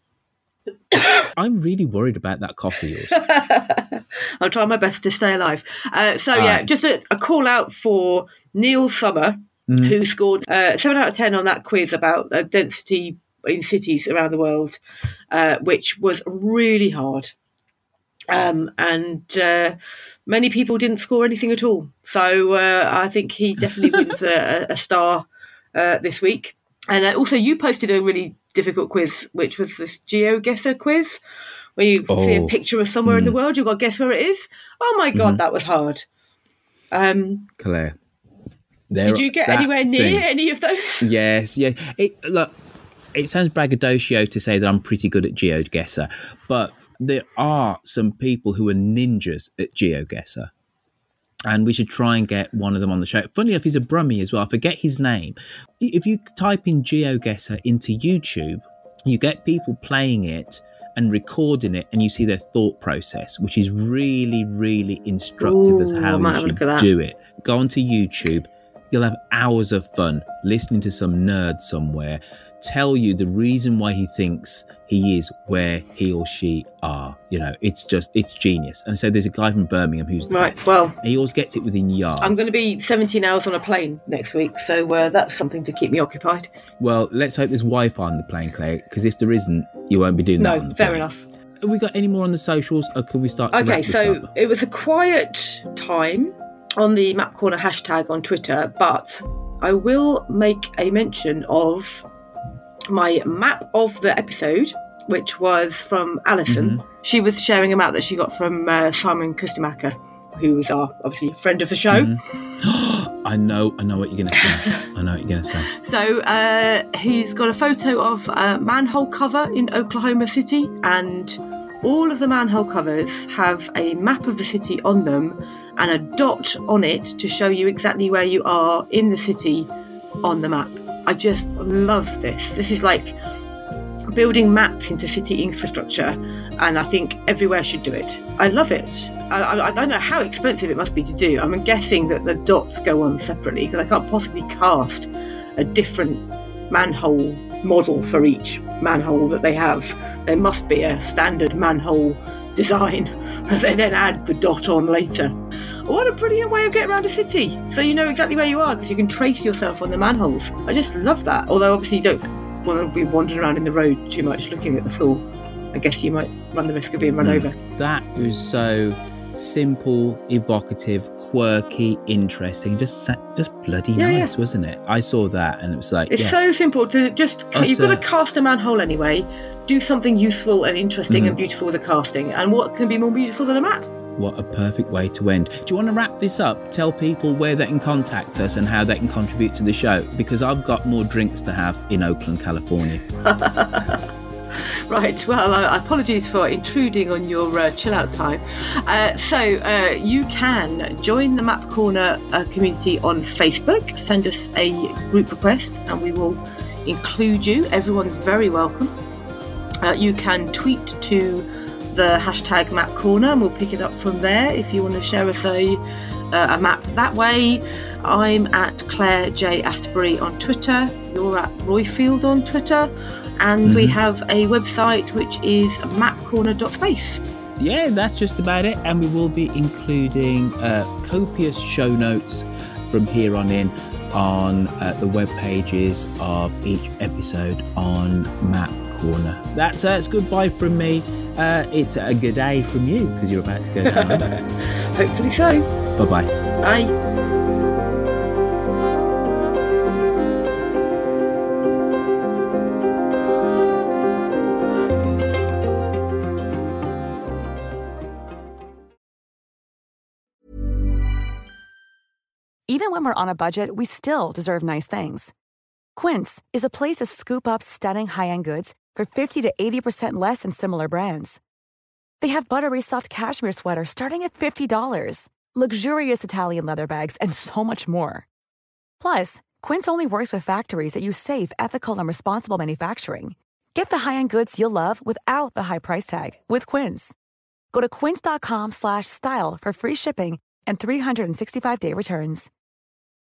I'm really worried about that coffee of yours. I'll try my best to stay alive. Uh, so yeah, right. just a, a call out for Neil Summer, mm. who scored uh, seven out of ten on that quiz about uh, density in cities around the world, uh, which was really hard. Um, and uh, many people didn't score anything at all. So uh, I think he definitely wins a, a star uh, this week. And uh, also you posted a really difficult quiz, which was this GeoGuessr quiz, where you oh. see a picture of somewhere mm. in the world, you've got to guess where it is. Oh my God, mm-hmm. that was hard. Um, Claire. Did you get anywhere near thing. any of those? Yes, yeah. It, look, it sounds braggadocio to say that I'm pretty good at GeoGuessr, but there are some people who are ninjas at GeoGuessr. And we should try and get one of them on the show. Funny enough, he's a Brummie as well. I forget his name. If you type in GeoGuessr into YouTube, you get people playing it and recording it, and you see their thought process, which is really, really instructive Ooh, as how I might you have a should look at that. do it. Go onto YouTube. You'll have hours of fun listening to some nerd somewhere tell you the reason why he thinks he is where he or she are. You know, it's just, it's genius. And so there's a guy from Birmingham who's the Right, best. well, he always gets it within yards. I'm going to be seventeen hours on a plane next week, so uh, that's something to keep me occupied. Well, let's hope there's Wi-Fi on the plane, Claire, because if there isn't, you won't be doing that on No, the fair plane. enough. Have we got any more on the socials, or can we start to Okay, wrap this so up? it was a quiet time on the Map Corner hashtag on Twitter, but I will make a mention of my map of the episode, which was from Alison. Mm-hmm. She was sharing a map that she got from uh, Simon Kustamaka, who is our, obviously, friend of the show. Mm-hmm. I know, I know what you're going to say. I know what you're going to say. So uh, he's got a photo of a manhole cover in Oklahoma City, and all of the manhole covers have a map of the city on them and a dot on it to show you exactly where you are in the city on the map. I just love this. This is like building maps into city infrastructure, and I think everywhere should do it. I love it. I, I, I don't know how expensive it must be to do. I'm guessing that the dots go on separately because I can't possibly cast a different manhole model for each manhole that they have. There must be a standard manhole design that they then add the dot on later. What a brilliant way of getting around a city. So you know exactly where you are because you can trace yourself on the manholes. I just love that. Although obviously you don't want to be wandering around in the road too much looking at the floor. I guess you might run the risk of being run Mm. over. That was so simple, evocative, quirky, interesting. Just sa- just bloody Yeah, nice, wasn't it? I saw that and it was like, It's yeah. so simple to just, you've got to Utter- cast a manhole anyway. Do something useful and interesting Mhm. and beautiful with the casting. And what can be more beautiful than a map? What a perfect way to end. Do you want to wrap this up? Tell people where they can contact us and how they can contribute to the show, because I've got more drinks to have in Oakland, California. Right, well, uh, apologies for intruding on your uh, chill out time. Uh, so, uh, you can join the Map Corner uh, community on Facebook. Send us a group request and we will include you. Everyone's very welcome. Uh, you can tweet to the hashtag Map Corner and we'll pick it up from there if you want to share us a, uh, a map that way. I'm at Claire J. Asterbury on Twitter. You're at Royfield on Twitter. And Mm-hmm. we have a website which is map corner dot space. Yeah, that's just about it. And we will be including uh, copious show notes from here on in on uh, the web pages of each episode on Map Corner. That's uh, it's goodbye from me. Uh, it's a good day from you because you're about to go down. Hopefully so. Bye-bye. Bye. Even when we're on a budget, we still deserve nice things. Quince is a place to scoop up stunning high-end goods for fifty to eighty percent less than similar brands. They have buttery soft cashmere sweaters starting at fifty dollars, luxurious Italian leather bags, and so much more. Plus, Quince only works with factories that use safe, ethical, and responsible manufacturing. Get the high-end goods you'll love without the high price tag with Quince. Go to quince dot com slash style for free shipping and three hundred sixty-five day returns.